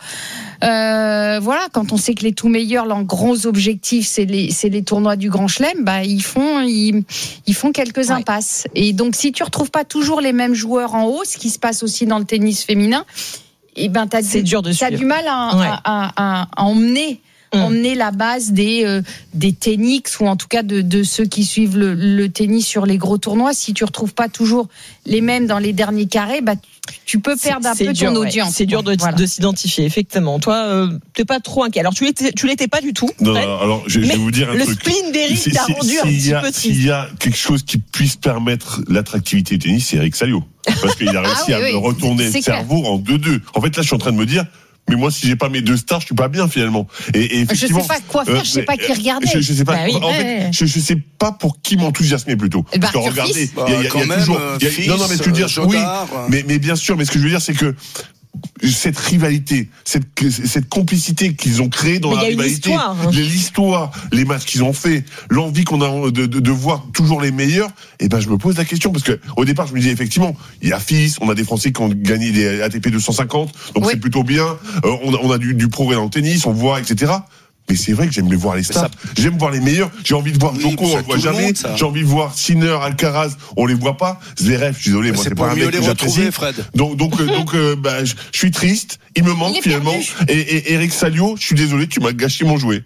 Speaker 5: Euh, voilà, quand on sait que les tout meilleurs, leurs gros objectifs, c'est les, c'est les tournois du Grand Chelem, bah, ils font, ils, ils font quelques ouais. impasses. Et donc, si tu retrouves pas toujours les mêmes joueurs en haut, ce qui se passe aussi dans le tennis féminin, et ben t'as
Speaker 3: c'est
Speaker 5: du,
Speaker 3: dur de
Speaker 5: t'as du mal à, ouais. à, à, à, à emmener. Mmh. emmener la base des euh, des tenniks ou en tout cas de de ceux qui suivent le, le tennis sur les gros tournois. Si tu retrouves pas toujours les mêmes dans les derniers carrés, bah tu peux perdre
Speaker 3: c'est,
Speaker 5: un peu
Speaker 3: dur,
Speaker 5: ton
Speaker 3: ouais.
Speaker 5: audience.
Speaker 3: C'est dur de, voilà. de s'identifier effectivement. Toi, euh, t'es pas trop inquiet. Alors tu l'étais, tu l'étais pas du tout.
Speaker 4: Non, non alors je, je vais vous dire un
Speaker 3: le
Speaker 4: truc.
Speaker 3: Le spleen d'Eric
Speaker 4: si,
Speaker 3: t'a
Speaker 4: si,
Speaker 3: rendu
Speaker 4: si
Speaker 3: un petit
Speaker 4: a,
Speaker 3: peu triste.
Speaker 4: S'il y a quelque chose qui puisse permettre l'attractivité du tennis, c'est Eric Salio, parce qu'il a réussi ah, oui, à oui, me retourner le cerveau clair. En deux deux. En fait, là, je suis en train de me dire. Mais moi, si j'ai pas mes deux stars, je suis pas bien finalement. Et, et effectivement,
Speaker 5: je sais pas quoi faire, euh, je sais pas qui regarder.
Speaker 4: Je, je sais pas.
Speaker 5: Bah oui,
Speaker 4: en
Speaker 5: ouais.
Speaker 4: fait, je, je sais pas pour qui m'enthousiasmer plutôt.
Speaker 5: Bah,
Speaker 4: Parce que regardez, il y a, y a, y a
Speaker 1: même,
Speaker 4: toujours. Y a,
Speaker 1: fils,
Speaker 4: non, non, mais ce que je veux dire,
Speaker 1: Jodard,
Speaker 4: oui. Mais, mais bien sûr, mais ce que je veux dire, c'est que cette rivalité, cette, cette complicité qu'ils ont créée dans
Speaker 3: mais
Speaker 4: la rivalité,
Speaker 3: l'histoire, hein.
Speaker 4: l'histoire, les matchs qu'ils ont fait, l'envie qu'on a de, de, de voir toujours les meilleurs, et ben je me pose la question parce que au départ je me disais effectivement il y a Fils, on a des Français qui ont gagné des A T P deux cent cinquante, donc oui. c'est plutôt bien. Euh, on a, on a du, du progrès dans le tennis, on voit et cetera. Mais c'est vrai que j'aime les voir les stars. Ça... J'aime voir les meilleurs. J'ai envie de voir oui, Djoko, on le voit jamais. Monde, J'ai envie de voir Sinner, Alcaraz, on les voit pas. Zverev, je suis désolé, mais moi c'est, c'est pas un mec que j'apprécie.
Speaker 1: Fred.
Speaker 4: Donc donc euh, donc euh, bah je suis triste. Il me manque il finalement. Et, et Eric Salio, je suis désolé, tu m'as gâché mon jouet.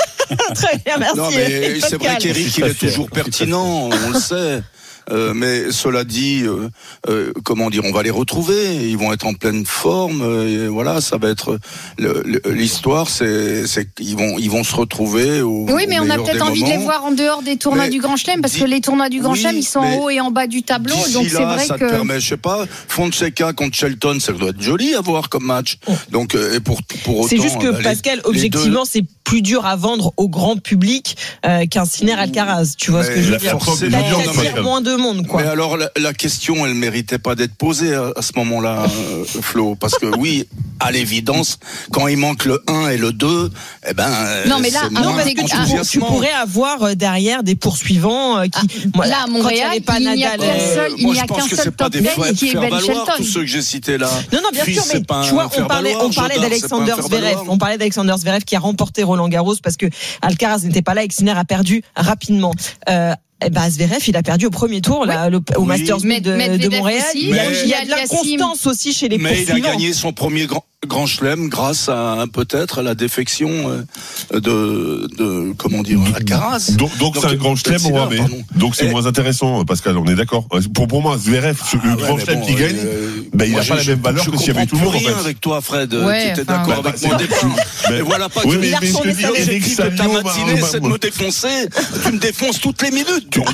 Speaker 3: Très bien, merci.
Speaker 1: Non mais c'est vrai qu'Eric il est toujours pertinent, on le sait. Euh, mais cela dit, euh, euh, comment dire, on va les retrouver. Ils vont être en pleine forme. Euh, et voilà, ça va être le, le, l'histoire. C'est, c'est qu'ils vont, ils vont se retrouver. Au,
Speaker 5: oui, mais
Speaker 1: au
Speaker 5: on a peut-être envie moments. de les voir en dehors des tournois mais du Grand Chelem, parce di- que les tournois du Grand oui, Chelem, ils sont en haut et en bas du tableau. Donc
Speaker 1: là,
Speaker 5: c'est vrai
Speaker 1: ça
Speaker 5: que
Speaker 1: te permet, je sais pas, Fonseca contre Shelton, ça doit être joli à voir comme match. Donc et pour pour autant.
Speaker 3: C'est juste que
Speaker 1: bah,
Speaker 3: Pascal,
Speaker 1: les,
Speaker 3: objectivement,
Speaker 1: les deux...
Speaker 3: c'est plus dur à vendre au grand public euh, qu'un Sinner Alcaraz. Tu vois mais ce que je veux dire.
Speaker 1: Ça attire
Speaker 3: moins de deux mondes, quoi.
Speaker 1: Mais alors, la, la question, elle méritait pas d'être posée à, à ce moment-là, euh, Flo, parce que oui, à l'évidence, quand il manque le un et le deux, eh ben,
Speaker 5: non, mais là,
Speaker 1: c'est
Speaker 3: non,
Speaker 1: moins
Speaker 3: parce que tu, tu pourrais avoir derrière des poursuivants euh, qui,
Speaker 5: ah,
Speaker 3: moi,
Speaker 5: là, à Montréal,
Speaker 3: pas
Speaker 5: il n'y a
Speaker 3: Nadal,
Speaker 5: qu'un seul,
Speaker 1: euh,
Speaker 5: il
Speaker 1: moi,
Speaker 5: n'y a
Speaker 1: je pense
Speaker 5: qu'un
Speaker 1: que
Speaker 5: seul
Speaker 1: c'est pas
Speaker 5: top
Speaker 1: des
Speaker 5: ten qui est
Speaker 1: faire
Speaker 5: Ben
Speaker 1: valoir,
Speaker 5: Shelton.
Speaker 1: tous ceux que j'ai cités là.
Speaker 3: Non, non, bien
Speaker 1: Puis,
Speaker 3: sûr, mais
Speaker 1: c'est pas
Speaker 3: tu vois,
Speaker 1: un
Speaker 3: on parlait,
Speaker 1: faire-valoir,
Speaker 3: on parlait
Speaker 1: Jodar,
Speaker 3: d'Alexander
Speaker 1: c'est pas un
Speaker 3: Zverev.
Speaker 1: faire-valoir.
Speaker 3: On parlait d'Alexander Zverev qui a remporté Roland Garros parce que Alcaraz n'était pas là et que Sinner a perdu rapidement. Euh, Eh ben, Zverev, il a perdu au premier tour, oui. là, le, au
Speaker 1: oui.
Speaker 3: Masters de, de Montréal.
Speaker 5: Aussi,
Speaker 3: il, y a,
Speaker 1: mais,
Speaker 3: il y a de l'inconstance aussi chez les
Speaker 1: mais
Speaker 3: poursuivants.
Speaker 1: il a gagné son premier grand, grand chelem grâce à peut-être à la défection de, de comment dire, Alcaraz.
Speaker 4: Donc, donc, donc c'est un grand chelem, mais donc c'est et... moins intéressant, Pascal. On est d'accord. Pour pour moi, Zverev, ce ah, ouais, grand chelem bon, qui gagne, euh, ben, il n'a pas la même valeur que s'il y avait tout le monde.
Speaker 1: Je comprends rien avec toi, Fred.
Speaker 5: Ouais,
Speaker 1: tu étais
Speaker 5: enfin,
Speaker 1: d'accord
Speaker 5: bah,
Speaker 1: avec moi. Mais voilà pas que
Speaker 4: oui, mais, mais je te dis, Eric Salio,
Speaker 1: ta matinée, c'est de me défoncer. Tu me défonces toutes les minutes. Donc,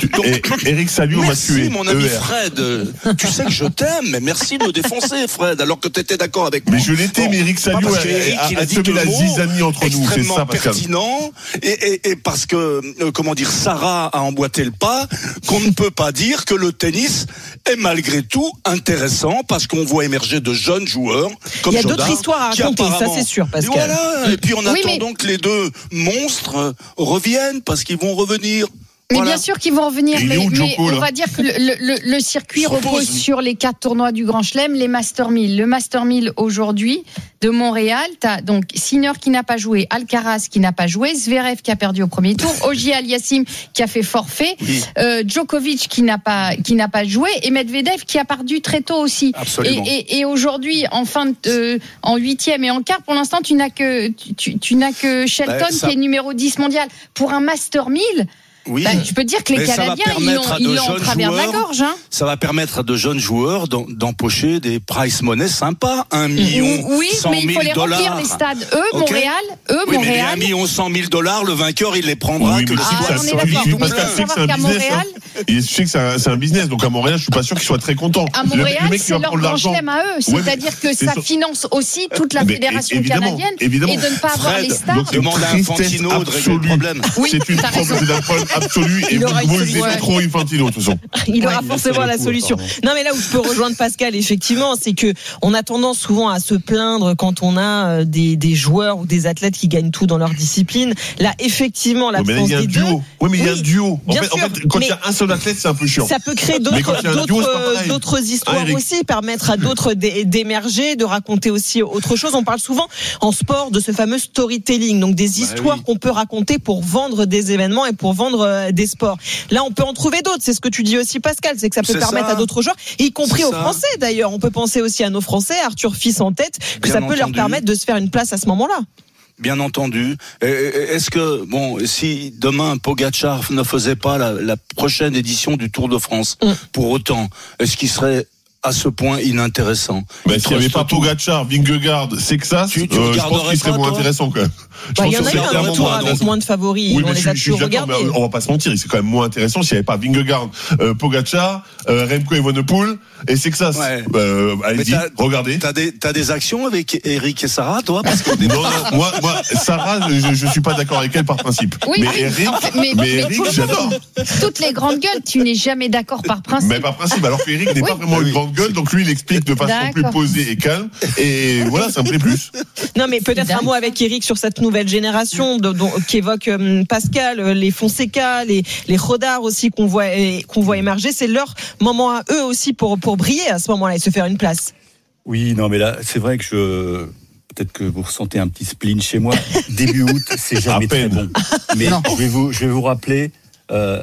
Speaker 4: Eric Salio m'a tué.
Speaker 1: Merci, mon ami Fred. Tu sais que je t'aime, mais merci de me défoncer, Fred, alors que tu étais d'accord avec moi.
Speaker 4: Mais je l'étais, mais Eric Salio a semé la zizanie entre nous, c'est ça, Pascal.
Speaker 1: Pertinent, et, et, et parce que, euh, comment dire, Sarah a emboîté le pas, qu'on ne peut pas dire que le tennis est malgré tout intéressant, parce qu'on voit émerger de jeunes joueurs, comme
Speaker 3: il y a
Speaker 1: Jodar,
Speaker 3: d'autres histoires à raconter, ça c'est sûr, Pascal.
Speaker 1: Et voilà, et puis on
Speaker 5: oui,
Speaker 1: attend
Speaker 5: mais...
Speaker 1: donc que les deux monstres reviennent, parce qu'ils vont revenir.
Speaker 5: Mais
Speaker 1: Voilà.
Speaker 5: bien sûr qu'ils vont revenir, mais,
Speaker 4: où,
Speaker 5: mais
Speaker 4: Joko,
Speaker 5: on va dire que le, le, le circuit repose, repose sur les quatre tournois du Grand Chelem, les Master mille. Le Master mille aujourd'hui de Montréal, t'as donc Sinner qui n'a pas joué, Alcaraz qui n'a pas joué, Zverev qui a perdu au premier tour, Auger-Aliassime qui a fait forfait, oui. euh, Djokovic qui n'a pas qui n'a pas joué et Medvedev qui a perdu très tôt aussi.
Speaker 1: Absolument.
Speaker 5: Et, et, et aujourd'hui, en fin de, euh, en huitième et en quart, pour l'instant, tu n'as que tu, tu, tu n'as que Shelton bah, ça... qui est numéro dix mondial pour un Master mille.
Speaker 1: Oui.
Speaker 5: Bah, je peux dire que les
Speaker 1: mais
Speaker 5: Canadiens, ils l'ont, ils l'ont en travers de la gorge. Hein.
Speaker 1: Ça va permettre à de jeunes joueurs d'empocher des price money sympas, un million,
Speaker 5: oui,
Speaker 1: cent mille dollars. Oui, mais il faut les
Speaker 5: dollars. Remplir les stades. Eux, okay. Montréal, eux,
Speaker 1: oui,
Speaker 5: Montréal.
Speaker 1: Mais un million cent mille dollars, le vainqueur, il les prendra
Speaker 4: oui,
Speaker 1: que le
Speaker 5: ah, on est d'accord. Mais il faut savoir qu'à Montréal.
Speaker 4: Je sais que c'est un, c'est un business, donc à Montréal, je suis pas sûr qu'ils soient très contents.
Speaker 5: À Montréal, le, le c'est leur grand chelem à eux. C'est-à-dire que ça finance aussi toute la fédération canadienne et de ne pas avoir les stars.
Speaker 1: Demande à Infantino de régler le problème.
Speaker 4: C'est une problème absolue. C'est trop Infantino, de toute façon.
Speaker 3: Il aura ouais, forcément la solution. Non, mais là où je peux rejoindre Pascal, effectivement, c'est que on a tendance souvent à se plaindre quand on a des, des joueurs ou des athlètes qui gagnent tout dans leur discipline. Là, effectivement, la
Speaker 4: oui, des deux. Oui, mais il y a un duo. En
Speaker 3: bien
Speaker 4: fait,
Speaker 3: sûr,
Speaker 4: en fait quand il y a un seul athlète, c'est un peu chiant.
Speaker 3: Ça peut créer d'autres, d'autres, d'autres histoires ah, aussi, permettre à d'autres d'émerger, de raconter aussi autre chose. On parle souvent en sport de ce fameux storytelling, donc des histoires bah, oui. qu'on peut raconter pour vendre des événements et pour vendre des sports. Là, on peut en trouver d'autres. C'est ce que tu dis aussi, Pascal. C'est que ça peut c'est permettre ça. à d'autres joueurs, y compris c'est aux ça. Français d'ailleurs. On peut penser aussi à nos Français, Arthur Fils en tête, que Bien ça peut entendu. leur permettre de se faire une place à ce moment-là.
Speaker 1: Bien entendu. Est-ce que, bon, si demain Pogačar ne faisait pas la, la prochaine édition du Tour de France, mm. pour autant, est-ce qu'il serait à ce point inintéressant?
Speaker 4: Ben, s'il n'y avait pas Pogačar, Vingegaard, Sexas,
Speaker 1: tu, tu
Speaker 4: euh, je pense qu'il serait pas, moins toi intéressant quand même.
Speaker 3: Bah, il y en a eu un retour avec moins de favoris.
Speaker 4: Oui,
Speaker 3: on les a toujours regardés.
Speaker 4: On va pas se mentir, c'est quand même moins intéressant s'il n'y avait pas Vingegaard, euh, Pogačar, euh, Remco Evenepoel et Sexas. Ouais. Euh, allez-y, regardez.
Speaker 1: T'as des, t'as des actions avec Eric et Sarah, toi? Parce que
Speaker 4: non, non, moi, moi, Sarah, je, je suis pas d'accord avec elle par principe.
Speaker 5: Oui,
Speaker 4: mais
Speaker 5: oui,
Speaker 4: Eric,
Speaker 5: en fait, mais,
Speaker 4: mais Eric,
Speaker 5: mais
Speaker 4: j'adore.
Speaker 5: Toutes les grandes gueules, tu n'es jamais d'accord par principe.
Speaker 4: Mais par principe, alors que Eric n'est oui. pas vraiment une grande gueule, donc lui, il explique de façon d'accord. plus posée et calme. Et voilà, ça me plaît plus.
Speaker 3: Non, mais peut-être un mot avec Eric sur cette nouvelle génération de, dont, qu'évoque euh, Pascal, les Fonseca, les, les Rodard aussi qu'on voit, qu'on voit émerger. C'est leur moment à eux aussi pour, pour briller à ce moment-là et se faire une place.
Speaker 9: Oui, non, mais là, c'est vrai que je... Peut-être que vous ressentez un petit spleen chez moi. Début août, c'est jamais très bon. Mais je vais vous, je vais vous rappeler, euh,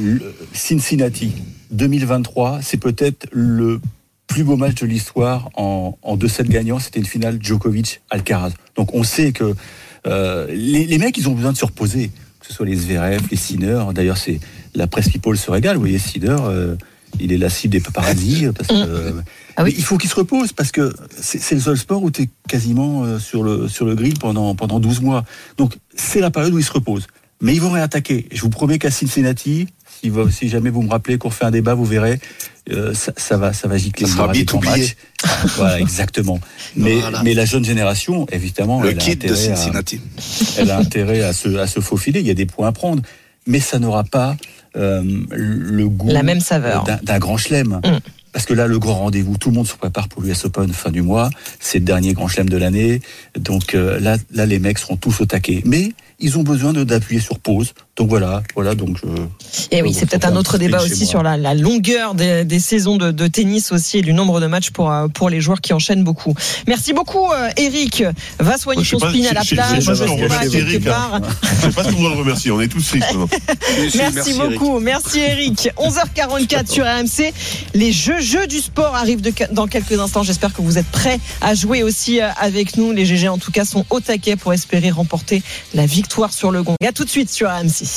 Speaker 9: Cincinnati deux mille vingt-trois, c'est peut-être le plus beau match de l'histoire en, en deux sets gagnants. C'était une finale Djokovic-Alcaraz. Donc on sait que euh, les, les mecs, ils ont besoin de se reposer. Que ce soit les Zverev, les Sinner. D'ailleurs, c'est la presse people se régale. Vous voyez, Sinner, euh, il est la cible des paparazzis. Parce que, euh, ah oui. Il faut qu'il se repose parce que c'est, c'est le seul sport où tu es quasiment euh, sur le sur le grill pendant pendant douze mois. Donc c'est la période où il se repose. Mais ils vont réattaquer. Je vous promets qu'à Cincinnati, si, si jamais vous me rappelez qu'on refait un débat, vous verrez, euh, ça, ça va, ça va gicler.
Speaker 1: Ça sera vite oublié.
Speaker 9: Voilà, exactement. Mais, voilà. mais la jeune génération, évidemment,
Speaker 1: le
Speaker 9: elle a
Speaker 1: kid de Cincinnati.
Speaker 9: À, elle a intérêt à se, à se faufiler. Il y a des points à prendre, mais ça n'aura pas euh, le goût
Speaker 3: la même saveur
Speaker 9: d'un, d'un grand chelem. Mmh. Parce que là, le grand rendez-vous, tout le monde se prépare pour l'U S Open fin du mois. C'est le dernier grand chelem de l'année. Donc euh, là, là, les mecs seront tous au taquet. Mais ils ont besoin de, d'appuyer sur pause. Donc voilà, voilà. Donc je.
Speaker 3: Et oui, c'est peut-être un autre débat aussi sur la, la longueur des, des saisons de, de tennis aussi et du nombre de matchs pour pour les joueurs qui enchaînent beaucoup. Merci beaucoup, euh, Eric. Va soigner ton spin à la plage.
Speaker 4: Je sais pas quelque part. Je sais pas si on doit le remercier. On est tous tristes.
Speaker 3: Merci, merci beaucoup, Eric. Merci Eric. onze heures quarante-quatre sur R M C. Les jeux jeux du sport arrivent de, dans quelques instants. J'espère que vous êtes prêts à jouer aussi avec nous. Les G G en tout cas sont au taquet pour espérer remporter la victoire sur le gong. À tout de suite sur R M C.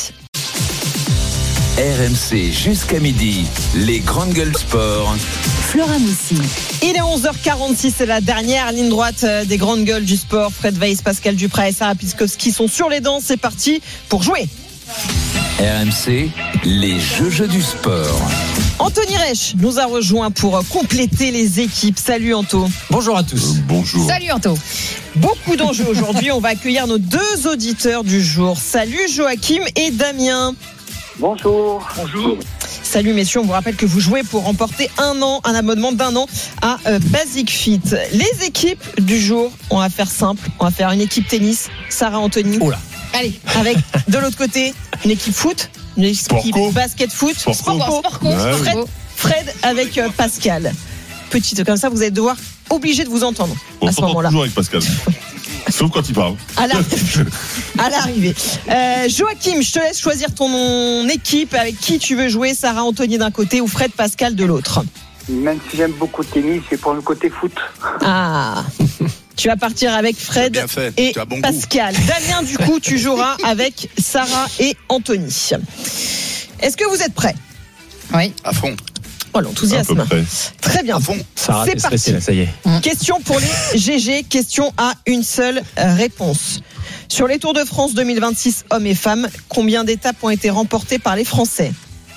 Speaker 2: R M C jusqu'à midi, les grandes gueules sport.
Speaker 6: Flora Moussi.
Speaker 3: Il est onze heures quarante-six, c'est la dernière ligne droite des grandes gueules du sport. Fred Weiss, Pascal Duprat et Sarah Piskowski sont sur les dents. C'est parti pour jouer.
Speaker 2: R M C, les jeux jeux du sport.
Speaker 3: Anthony Reich nous a rejoint pour compléter les équipes. Salut Anto.
Speaker 10: Bonjour à tous.
Speaker 4: Euh, bonjour.
Speaker 5: Salut Anto.
Speaker 3: Beaucoup d'enjeux aujourd'hui. On va accueillir nos deux auditeurs du jour. Salut Joachim et Damien.
Speaker 11: Bonjour. Bonjour.
Speaker 3: Salut messieurs, on vous rappelle que vous jouez pour remporter un an, un abonnement d'un an à euh, Basic Fit. Les équipes du jour, on va faire simple. On va faire une équipe tennis, Sarah, Anthony.
Speaker 10: Oula.
Speaker 3: Allez, avec de l'autre côté une équipe foot, une équipe
Speaker 4: Sportco.
Speaker 3: basket foot,
Speaker 4: Sportco.
Speaker 3: Sportco.
Speaker 4: Ouais,
Speaker 3: Fred, Fred avec euh, Pascal. Petite, comme ça vous allez devoir obligé de vous entendre
Speaker 4: on
Speaker 3: à ce moment-là.
Speaker 4: Toujours avec Pascal. Sauf quand il parle.
Speaker 3: À, la... à l'arrivée. Euh, Joachim, je te laisse choisir ton équipe avec qui tu veux jouer. Sarah, Anthony d'un côté ou Fred, Pascal de l'autre.
Speaker 11: Même si j'aime beaucoup le tennis, c'est pour le côté foot.
Speaker 3: Ah. Tu vas partir avec Fred et bon Pascal. Goût. Damien, du coup, tu joueras avec Sarah et Anthony. Est-ce que vous êtes prêts ?
Speaker 5: Oui.
Speaker 1: À fond.
Speaker 3: Oh, l'enthousiasme. Très bien.
Speaker 1: À fond.
Speaker 10: Sarah,
Speaker 3: c'est parti.
Speaker 10: Stressé, là, ça y est.
Speaker 3: Question pour les G G. Question à une seule réponse. Sur les Tours de France deux mille vingt-six, hommes et femmes, combien d'étapes ont été remportées par les Français ?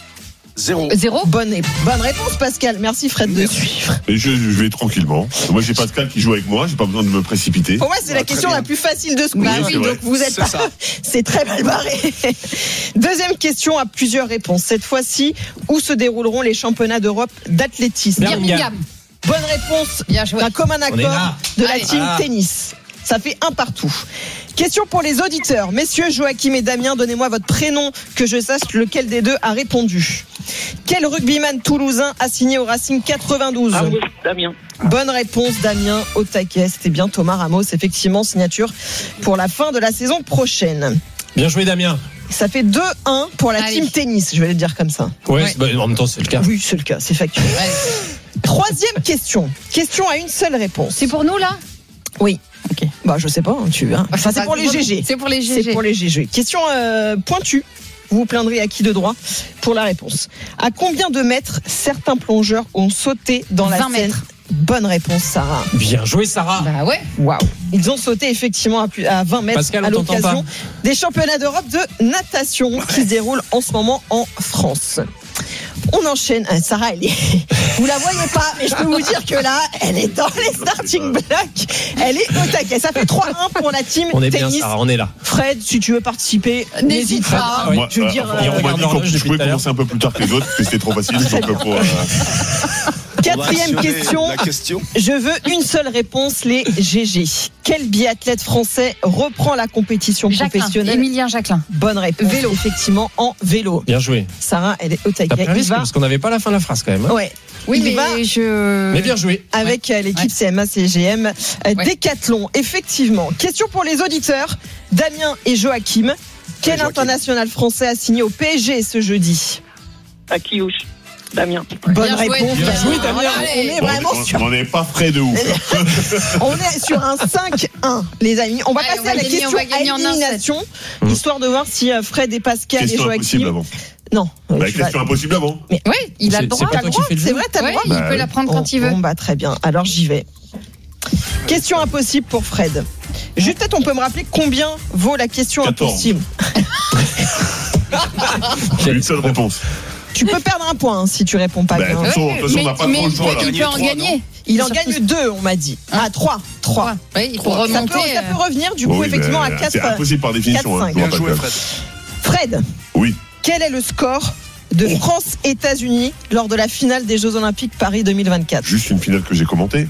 Speaker 1: Zéro.
Speaker 5: Zéro.
Speaker 3: Bonne, bonne réponse, Pascal. Merci, Fred, de suivre.
Speaker 4: Et je, je vais tranquillement. Moi, j'ai Pascal qui joue avec moi. J'ai pas besoin de me précipiter.
Speaker 3: Pour moi, c'est
Speaker 1: ah,
Speaker 3: la question
Speaker 1: bien.
Speaker 3: la plus facile de ce quiz.
Speaker 5: Bah oui,
Speaker 3: donc vous êtes
Speaker 1: c'est
Speaker 3: pas.
Speaker 1: Ça.
Speaker 3: C'est très mal barré. Deuxième question à plusieurs réponses. Cette fois-ci, où se dérouleront les championnats d'Europe d'athlétisme ?
Speaker 5: Birmingham.
Speaker 3: Bonne réponse.
Speaker 5: Bien joué.
Speaker 3: D'un commun accord de la
Speaker 5: Allez.
Speaker 3: team
Speaker 5: Ah.
Speaker 3: tennis. Ça fait un partout. Question pour les auditeurs. Messieurs Joachim et Damien, donnez-moi votre prénom, que je sache lequel des deux a répondu. Quel rugbyman toulousain a signé au Racing quatre-vingt-douze ?
Speaker 11: Ah oui, Damien.
Speaker 3: Bonne réponse, Damien, au taquet. C'était bien Thomas Ramos, effectivement, signature pour la fin de la saison prochaine.
Speaker 10: Bien joué, Damien.
Speaker 3: Ça fait deux un pour la
Speaker 5: Allez.
Speaker 3: team tennis, je vais le dire comme ça.
Speaker 10: Ouais,
Speaker 5: Ouais.
Speaker 10: bah, en même temps, c'est le cas.
Speaker 3: Oui, c'est le cas, c'est factuel.
Speaker 5: Allez.
Speaker 3: Troisième question. Question à une seule réponse.
Speaker 5: C'est pour nous là ?
Speaker 3: Oui.
Speaker 5: Ok.
Speaker 3: Bah, je sais pas, hein, tu hein. Enfin, c'est pour les G G.
Speaker 5: C'est pour les G
Speaker 3: C'est
Speaker 5: G.
Speaker 3: pour les G G. Question euh, pointue. Vous vous plaindrez à qui de droit pour la réponse. À combien de mètres certains plongeurs ont sauté dans la
Speaker 5: vingt
Speaker 3: Seine ?
Speaker 5: mètres.
Speaker 3: Bonne réponse, Sarah.
Speaker 10: Bien joué, Sarah.
Speaker 5: Bah ouais.
Speaker 3: Waouh. Ils ont sauté effectivement à, plus, à vingt mètres
Speaker 10: Pascal,
Speaker 3: à
Speaker 10: on t'entend
Speaker 3: l'occasion des championnats d'Europe de natation qui se déroulent en ce moment en France. On enchaîne. Ah, Sarah, elle est... vous la voyez pas, mais je peux vous dire que là, elle est dans les starting blocks. Elle est au taquet. Ça fait trois un pour la team
Speaker 10: On est bien,
Speaker 3: tennis.
Speaker 10: Sarah, on est là.
Speaker 3: Fred, si tu veux participer,
Speaker 5: N'hésite
Speaker 3: n'hésite pas.
Speaker 5: pas.
Speaker 10: Oui.
Speaker 4: Moi,
Speaker 3: Je veux
Speaker 4: euh,
Speaker 3: dire,
Speaker 4: enfin,
Speaker 3: euh,
Speaker 4: on m'a
Speaker 10: regarde
Speaker 4: dit
Speaker 10: l'horloge
Speaker 4: qu'on je
Speaker 10: depuis
Speaker 4: pouvais
Speaker 10: tout à l'heure.
Speaker 4: commencer un peu plus tard que les autres, parce que c'était trop facile. Donc, pour, euh,
Speaker 3: Quatrième question.
Speaker 1: La question.
Speaker 3: Je veux une seule réponse, les G G. Quel biathlète français reprend la compétition
Speaker 5: Jacqueline.
Speaker 3: professionnelle ?
Speaker 5: Émilien Jacqueline.
Speaker 3: Bonne réponse.
Speaker 5: Vélo.
Speaker 3: Effectivement, en vélo.
Speaker 10: Bien joué.
Speaker 3: Sarah, elle est au
Speaker 10: T'as
Speaker 3: taquet.
Speaker 10: pris un
Speaker 3: Il
Speaker 10: risque
Speaker 3: va,
Speaker 10: parce qu'on n'avait pas la fin de la phrase quand même. hein.
Speaker 3: ouais,
Speaker 5: Oui,
Speaker 3: il
Speaker 5: mais
Speaker 3: va
Speaker 5: je.
Speaker 10: Mais bien joué.
Speaker 3: avec euh, l'équipe
Speaker 5: Ouais.
Speaker 3: C M A C G M euh,
Speaker 5: Ouais.
Speaker 3: Décathlon. Effectivement. Question pour les auditeurs. Damien et Joachim. Quel
Speaker 1: Joachim.
Speaker 3: international français a signé au P S G ce jeudi ?
Speaker 11: Akiouche. Damien.
Speaker 3: Bonne
Speaker 5: Bien joué.
Speaker 3: réponse.
Speaker 10: Bien joué,
Speaker 3: Damien.
Speaker 5: Damien.
Speaker 3: On est
Speaker 4: bon,
Speaker 3: vraiment
Speaker 4: on-
Speaker 3: sur,
Speaker 4: on n'est pas frais de ouf.
Speaker 3: on est sur un cinq un, les amis. On va
Speaker 5: Allez,
Speaker 3: passer
Speaker 5: on va
Speaker 3: à la
Speaker 5: gagner,
Speaker 3: question
Speaker 5: on va gagner
Speaker 3: à
Speaker 5: en un
Speaker 3: élimination,
Speaker 4: Mmh.
Speaker 3: histoire de voir si euh, Fred et Pascal
Speaker 4: Question
Speaker 3: et
Speaker 4: impossible
Speaker 3: Joachim.
Speaker 4: avant.
Speaker 3: Non.
Speaker 4: Bah,
Speaker 3: tu vas-
Speaker 4: question impossible avant.
Speaker 5: Oui, il a
Speaker 10: C'est-
Speaker 5: le droit.
Speaker 10: c'est pas
Speaker 3: T'as
Speaker 10: toi
Speaker 3: le
Speaker 10: qui
Speaker 3: droit,
Speaker 10: fais le
Speaker 3: c'est
Speaker 10: jeu.
Speaker 3: vrai, t'as le
Speaker 5: Ouais,
Speaker 3: droit.
Speaker 5: il
Speaker 4: Bah
Speaker 5: peut
Speaker 4: oui.
Speaker 5: la prendre
Speaker 3: Bon,
Speaker 5: quand il veut.
Speaker 3: Bon, bah très bien. Alors j'y vais. Question impossible pour Fred. Juste peut-être on peut me rappeler combien vaut la question
Speaker 4: quatorze.
Speaker 3: impossible.
Speaker 4: J'ai une seule réponse.
Speaker 3: Tu peux perdre un point hein, si tu réponds pas
Speaker 4: Bah,
Speaker 3: bien.
Speaker 4: de toute façon, de toute façon, on n'a pas
Speaker 5: mais
Speaker 4: trop le choix là.
Speaker 5: il peut en gagner.
Speaker 3: Il en
Speaker 5: Surtout-
Speaker 3: gagne deux, on m'a dit. Ah, trois. Trois.
Speaker 5: Oui, il faut
Speaker 3: Ça
Speaker 5: remonter.
Speaker 3: peut, ça
Speaker 5: euh,
Speaker 3: peut revenir du
Speaker 4: Bon,
Speaker 3: coup
Speaker 4: oui,
Speaker 3: effectivement
Speaker 4: bah,
Speaker 3: à quatre.
Speaker 4: c'est impossible par définition.
Speaker 3: quatre,
Speaker 4: hein,
Speaker 3: cinq.
Speaker 4: je vois
Speaker 1: Bien
Speaker 4: pas
Speaker 1: joué,
Speaker 4: de-
Speaker 1: Fred.
Speaker 3: Fred,
Speaker 4: Oui.
Speaker 3: quel est le score de France-États-Unis lors de la finale des Jeux Olympiques Paris deux mille vingt-quatre.
Speaker 4: Juste une finale que j'ai commentée.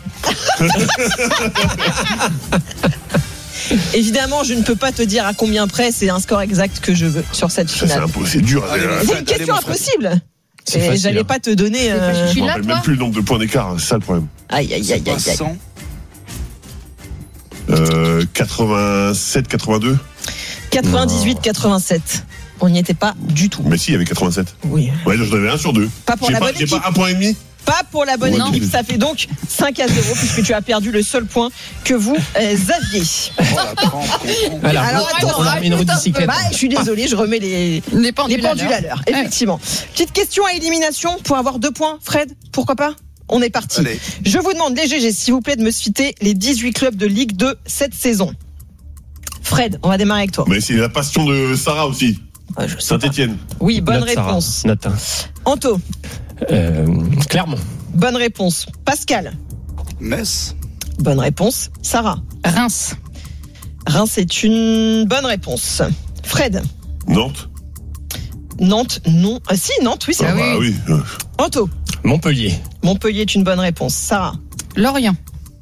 Speaker 3: Évidemment, je ne peux pas te dire à combien près, c'est un score exact que je veux sur cette
Speaker 4: Ça, c'est,
Speaker 3: finale.
Speaker 4: impo- c'est dur.
Speaker 1: Allez,
Speaker 4: euh,
Speaker 3: C'est une question impossible.
Speaker 10: C'est
Speaker 3: Et
Speaker 10: facile,
Speaker 3: j'allais
Speaker 10: hein.
Speaker 3: pas te donner. euh,
Speaker 5: Je suis
Speaker 4: je me
Speaker 5: là,
Speaker 4: rappelle
Speaker 5: toi
Speaker 4: même plus le nombre de points d'écart. hein, C'est ça le problème.
Speaker 3: Aïe, aïe, aïe,
Speaker 1: Pas
Speaker 3: aïe, aïe.
Speaker 1: cent.
Speaker 4: Euh, quatre-vingt-sept, quatre-vingt-deux.
Speaker 3: quatre-vingt-dix-huit quatre-vingt-sept. On n'y était pas du tout.
Speaker 4: Mais si, il y avait quatre-vingt-sept.
Speaker 3: Oui.
Speaker 4: Ouais, j'en avais un sur deux.
Speaker 3: Pas pour
Speaker 4: J'ai
Speaker 3: la
Speaker 4: pas,
Speaker 3: bonne
Speaker 4: j'ai
Speaker 3: équipe.
Speaker 4: pas un point et demi.
Speaker 3: Pas pour la bonne
Speaker 4: Ouais,
Speaker 3: équipe.
Speaker 4: non.
Speaker 3: Ça fait donc cinq à zéro puisque tu as perdu le seul point que vous euh, aviez.
Speaker 1: Oh, la trempe, comprends.
Speaker 10: Voilà.
Speaker 3: Alors, attends,
Speaker 10: on a remis une roue de bicyclette.
Speaker 3: Bah, je suis désolée, je remets les,
Speaker 5: Les
Speaker 3: les
Speaker 5: pendules,
Speaker 3: pendules à l'heure. Effectivement. Petite question à élimination pour avoir deux points. Fred, pourquoi pas? On est parti.
Speaker 1: Allez.
Speaker 3: Je vous demande, les G G, s'il vous plaît, de me citer les dix-huit clubs de Ligue deux cette saison. Fred, on va démarrer avec toi.
Speaker 4: Mais c'est la passion de Sarah aussi.
Speaker 3: Ouais, je sais pas.
Speaker 4: Saint-Etienne.
Speaker 3: Oui, bonne
Speaker 10: Note, Sarah.
Speaker 3: réponse.
Speaker 10: Note, hein.
Speaker 3: Anto,
Speaker 10: Euh, Clermont.
Speaker 3: bonne réponse. Pascal,
Speaker 1: Metz.
Speaker 3: bonne réponse. Sarah,
Speaker 5: Reims.
Speaker 3: Reims est une bonne réponse. Fred,
Speaker 4: Nantes.
Speaker 3: Nantes, non. Ah si, Nantes, oui, c'est
Speaker 4: Ah,
Speaker 3: vrai.
Speaker 4: bah oui. Euh,
Speaker 3: Anto,
Speaker 10: Montpellier.
Speaker 3: Montpellier est une bonne réponse. Sarah,
Speaker 5: Lorient.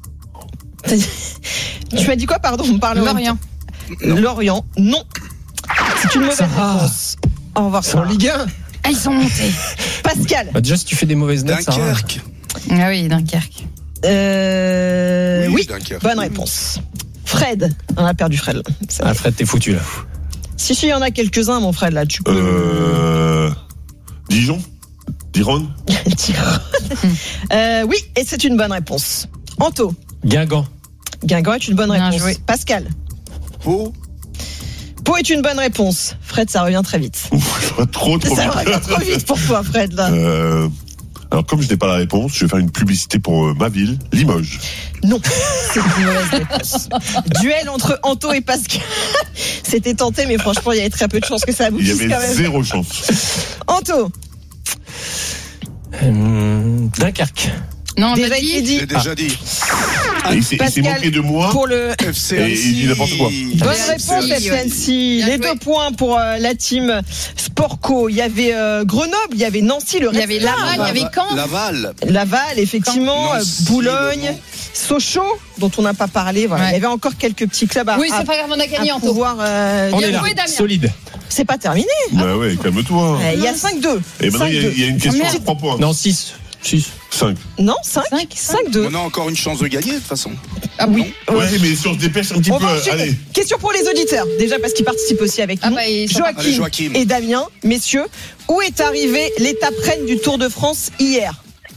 Speaker 3: tu m'as dit quoi, pardon? On parle en même
Speaker 5: Lorient.
Speaker 3: temps. Lorient, non. C'est une mauvaise
Speaker 10: Sarah.
Speaker 3: réponse. Au revoir,
Speaker 10: C'est en
Speaker 3: Sarah.
Speaker 10: Ligue un.
Speaker 5: Ah, ils sont montés.
Speaker 3: Pascal,
Speaker 10: Bah, déjà, si tu fais des mauvaises notes, Sarah.
Speaker 1: Dunkerque.
Speaker 5: Ah oui, Dunkerque.
Speaker 3: euh, oui,
Speaker 1: Dunkerque.
Speaker 3: bonne réponse. Fred, on a perdu Fred. C'est vrai.
Speaker 10: Ah, Fred, t'es foutu là.
Speaker 3: Si, si, il y en a quelques-uns, mon Fred, là, tu peux.
Speaker 4: Euh, Dijon. Diron.
Speaker 3: dire. euh, oui, et c'est une bonne réponse. Anto,
Speaker 10: Guingamp.
Speaker 3: Guingamp est une bonne
Speaker 5: Bien
Speaker 3: réponse.
Speaker 5: joué.
Speaker 3: Pascal,
Speaker 1: Pau.
Speaker 3: Pau est une bonne réponse. Fred, ça revient très vite.
Speaker 4: Ça va trop, trop
Speaker 3: Ça
Speaker 4: vite.
Speaker 3: revient trop vite pour toi, Fred, là.
Speaker 4: Euh, alors, comme je n'ai pas la réponse, je vais faire une publicité pour euh, ma ville, Limoges.
Speaker 3: Non, c'est une mauvaise réponse. Duel entre Anto et Pascal. C'était tenté, mais franchement, il y avait très peu de chances que ça
Speaker 4: Il y
Speaker 3: aboutisse
Speaker 4: avait
Speaker 3: quand même.
Speaker 4: zéro chance.
Speaker 3: Anto,
Speaker 10: Euh, Dunkerque.
Speaker 5: Non, on
Speaker 3: déjà
Speaker 5: a
Speaker 3: été
Speaker 5: dit.
Speaker 3: dit.
Speaker 1: J'ai déjà dit.
Speaker 4: Et il s'est, il s'est
Speaker 3: Pascal,
Speaker 4: moqué de moi.
Speaker 3: Pour le
Speaker 1: F C
Speaker 4: Et il dit n'importe quoi.
Speaker 3: bonne
Speaker 5: F C
Speaker 3: réponse,
Speaker 5: Annecy,
Speaker 3: F C Annecy.
Speaker 5: Bien
Speaker 3: Les
Speaker 5: joué.
Speaker 3: deux points pour euh, la team Sportco. Il y avait euh, Grenoble, il y avait Nancy, le
Speaker 5: Il y avait
Speaker 3: Red Star.
Speaker 5: Laval, il y avait Caen.
Speaker 1: Laval.
Speaker 3: Laval, effectivement,
Speaker 1: Nancy,
Speaker 3: euh, Boulogne,
Speaker 1: Le Mans.
Speaker 3: Sochaux, dont on n'a pas parlé. Voilà.
Speaker 5: Ouais.
Speaker 3: Il y avait encore quelques petits clubs à,
Speaker 5: Oui,
Speaker 3: à-
Speaker 5: c'est pas grave, on a gagné
Speaker 3: à
Speaker 5: en tout.
Speaker 3: pouvoir. euh,
Speaker 10: On
Speaker 3: dire.
Speaker 10: est là.
Speaker 5: joué, Damien.
Speaker 10: Solide.
Speaker 3: C'est pas terminé.
Speaker 4: Bah ouais, calme-toi.
Speaker 3: Euh, Il y a cinq deux.
Speaker 4: Et maintenant, il y, a- il y a une question
Speaker 5: merde.
Speaker 4: à trois points.
Speaker 10: Non, six. six.
Speaker 4: cinq.
Speaker 3: Non, cinq.
Speaker 5: Cinq.
Speaker 3: cinq deux.
Speaker 1: On a encore une chance de gagner, de toute façon.
Speaker 3: Ah oui.
Speaker 4: Ouais, mais si on se dépêche un petit
Speaker 3: On
Speaker 4: peu,
Speaker 3: va enchaîner.
Speaker 4: allez.
Speaker 3: Question pour les auditeurs. Déjà parce qu'ils participent aussi avec
Speaker 5: Ah
Speaker 3: nous.
Speaker 5: bah, ils sont
Speaker 3: Joachim,
Speaker 1: Allez, Joachim.
Speaker 3: et Damien, messieurs, où est arrivée l'étape reine du Tour de France hier?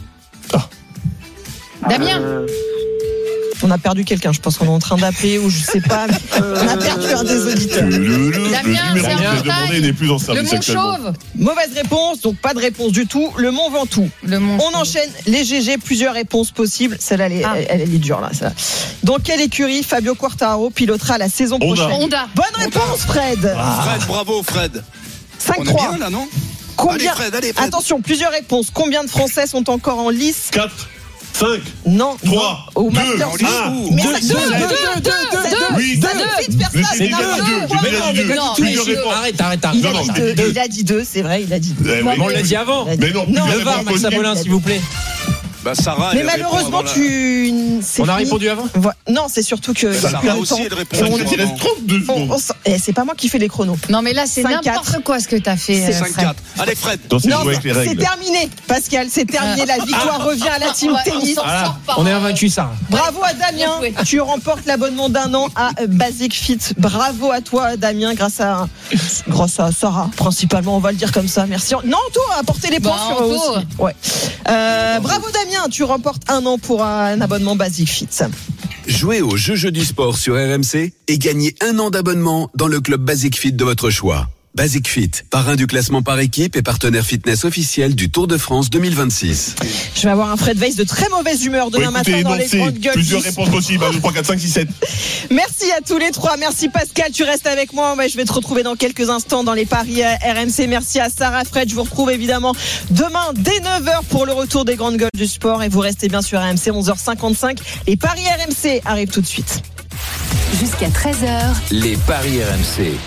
Speaker 5: Damien.
Speaker 11: Euh,
Speaker 3: On a perdu quelqu'un, je pense qu'on est en train d'appeler ou je sais pas. Mais on a perdu un des auditeurs.
Speaker 4: Le, le, le
Speaker 5: Damien,
Speaker 4: numéro
Speaker 5: c'est
Speaker 4: que
Speaker 5: en
Speaker 4: j'ai
Speaker 5: Bretagne.
Speaker 4: demandé n'est plus en
Speaker 5: Le
Speaker 4: service
Speaker 5: Mont
Speaker 4: actuellement.
Speaker 5: Chauve.
Speaker 3: Mauvaise réponse, donc pas de réponse du tout. Le Mont Ventoux.
Speaker 5: Le Mont
Speaker 3: On enchaîne les G G, plusieurs réponses possibles. Celle-là, elle, est-
Speaker 5: Ah.
Speaker 3: elle, elle est dure là. Ça. Dans quelle écurie Fabio Quartararo pilotera la saison
Speaker 4: Honda.
Speaker 3: prochaine?
Speaker 5: Honda.
Speaker 3: Bonne réponse, Fred.
Speaker 1: Fred, bravo, Fred.
Speaker 3: cinq
Speaker 1: On est
Speaker 3: trois.
Speaker 1: bien, là, non?
Speaker 3: Combien
Speaker 1: Allez, Fred, allez, Fred.
Speaker 3: Attention, plusieurs réponses. Combien de Français sont encore en lice?
Speaker 4: quatre, cinq,
Speaker 3: Non.
Speaker 4: trois,
Speaker 3: non. Au
Speaker 4: deux,
Speaker 3: Masters.
Speaker 4: un.
Speaker 3: Mais
Speaker 10: Deux,
Speaker 3: ça-
Speaker 10: deux,
Speaker 3: deux,
Speaker 10: deux,
Speaker 3: deux,
Speaker 10: deux,
Speaker 3: deux,
Speaker 10: deux,
Speaker 3: deux.
Speaker 4: Oui,
Speaker 3: Ça
Speaker 4: deux.
Speaker 3: veut vite faire
Speaker 4: Mais
Speaker 3: ça.
Speaker 4: j'ai
Speaker 3: c'est
Speaker 4: dit
Speaker 3: n'importe
Speaker 4: deux,
Speaker 3: quoi.
Speaker 4: j'ai déjà dit deux.
Speaker 5: Non,
Speaker 4: Plusieurs
Speaker 5: mais je-
Speaker 4: réponses.
Speaker 10: Arrête, arrête, arrête.
Speaker 3: Il a
Speaker 4: Non,
Speaker 3: dit
Speaker 4: non,
Speaker 3: deux.
Speaker 4: deux.
Speaker 3: Il a dit deux, c'est vrai, il a dit deux.
Speaker 4: Eh
Speaker 3: Non,
Speaker 4: oui.
Speaker 10: Mais on l'a dit avant.
Speaker 3: il a dit-
Speaker 4: Mais non,
Speaker 3: Non,
Speaker 4: plusieurs
Speaker 10: Le V A R,
Speaker 4: réponses
Speaker 10: Max
Speaker 4: possibles.
Speaker 10: Abolin, s'il vous plaît.
Speaker 1: Bah, Sarah,
Speaker 3: Mais
Speaker 1: elle répond
Speaker 3: malheureusement,
Speaker 1: avant la-
Speaker 3: tu. c'est
Speaker 10: On a
Speaker 3: fini.
Speaker 10: répondu avant
Speaker 3: Voi- Non, c'est surtout que.
Speaker 1: Sarah
Speaker 3: le
Speaker 1: aussi,
Speaker 3: temps-
Speaker 1: elle répond
Speaker 4: Ça
Speaker 3: on-
Speaker 4: veut dire qu'il reste trente-deux
Speaker 3: on-
Speaker 4: secondes.
Speaker 3: on s'en- eh, c'est pas moi qui fais les chronos.
Speaker 5: Non, mais là, c'est
Speaker 3: cinq quatre.
Speaker 5: n'importe quoi ce que t'as fait.
Speaker 3: C'est
Speaker 5: euh,
Speaker 1: cinq
Speaker 5: Fred.
Speaker 1: quatre. Allez, Fred.
Speaker 4: Non, c'est
Speaker 3: Non,
Speaker 4: jouer avec les
Speaker 3: c'est
Speaker 4: règles.
Speaker 3: terminé, Pascal, c'est terminé. La victoire revient à la team
Speaker 5: Ouais, on
Speaker 3: tennis.
Speaker 5: s'en
Speaker 10: Voilà.
Speaker 5: sort pas.
Speaker 10: On est invaincu, ça.
Speaker 3: Bravo à Damien,
Speaker 5: Bien joué.
Speaker 3: tu remportes l'abonnement d'un an à euh, Basic Fit. Bravo à toi, Damien, grâce à grâce à Sarah, principalement, on va le dire comme ça. Merci. Non, Anto a apporté les points
Speaker 5: Bah,
Speaker 3: sur eux
Speaker 5: Anto.
Speaker 3: aussi. Ouais. Euh, bravo Damien, tu remportes un an pour un abonnement Basic Fit.
Speaker 6: Jouez au jeu jeu du sport sur R M C et gagnez un an d'abonnement dans le club Basic Fit de votre choix. Basic Fit, parrain du classement par équipe et partenaire fitness officiel du Tour de France deux mille vingt-six.
Speaker 3: Je vais avoir un Fred Weiss de très mauvaise humeur demain
Speaker 4: Bon, écoutez,
Speaker 3: matin dans les
Speaker 4: Nancy,
Speaker 3: grandes gueules.
Speaker 4: plusieurs
Speaker 3: du
Speaker 4: réponses possibles. un, deux, trois, quatre, cinq, six, sept.
Speaker 3: Merci à tous les trois. Merci Pascal, tu restes avec moi. Ouais, je vais te retrouver dans quelques instants dans les paris euh, R M C. Merci à Sarah, Fred. Je vous retrouve évidemment demain dès neuf heures pour le retour des grandes gueules du sport. Et vous restez bien sur R M C, onze heures cinquante-cinq. Les paris R M C arrivent tout de suite.
Speaker 2: Jusqu'à treize heures. Les paris R M C.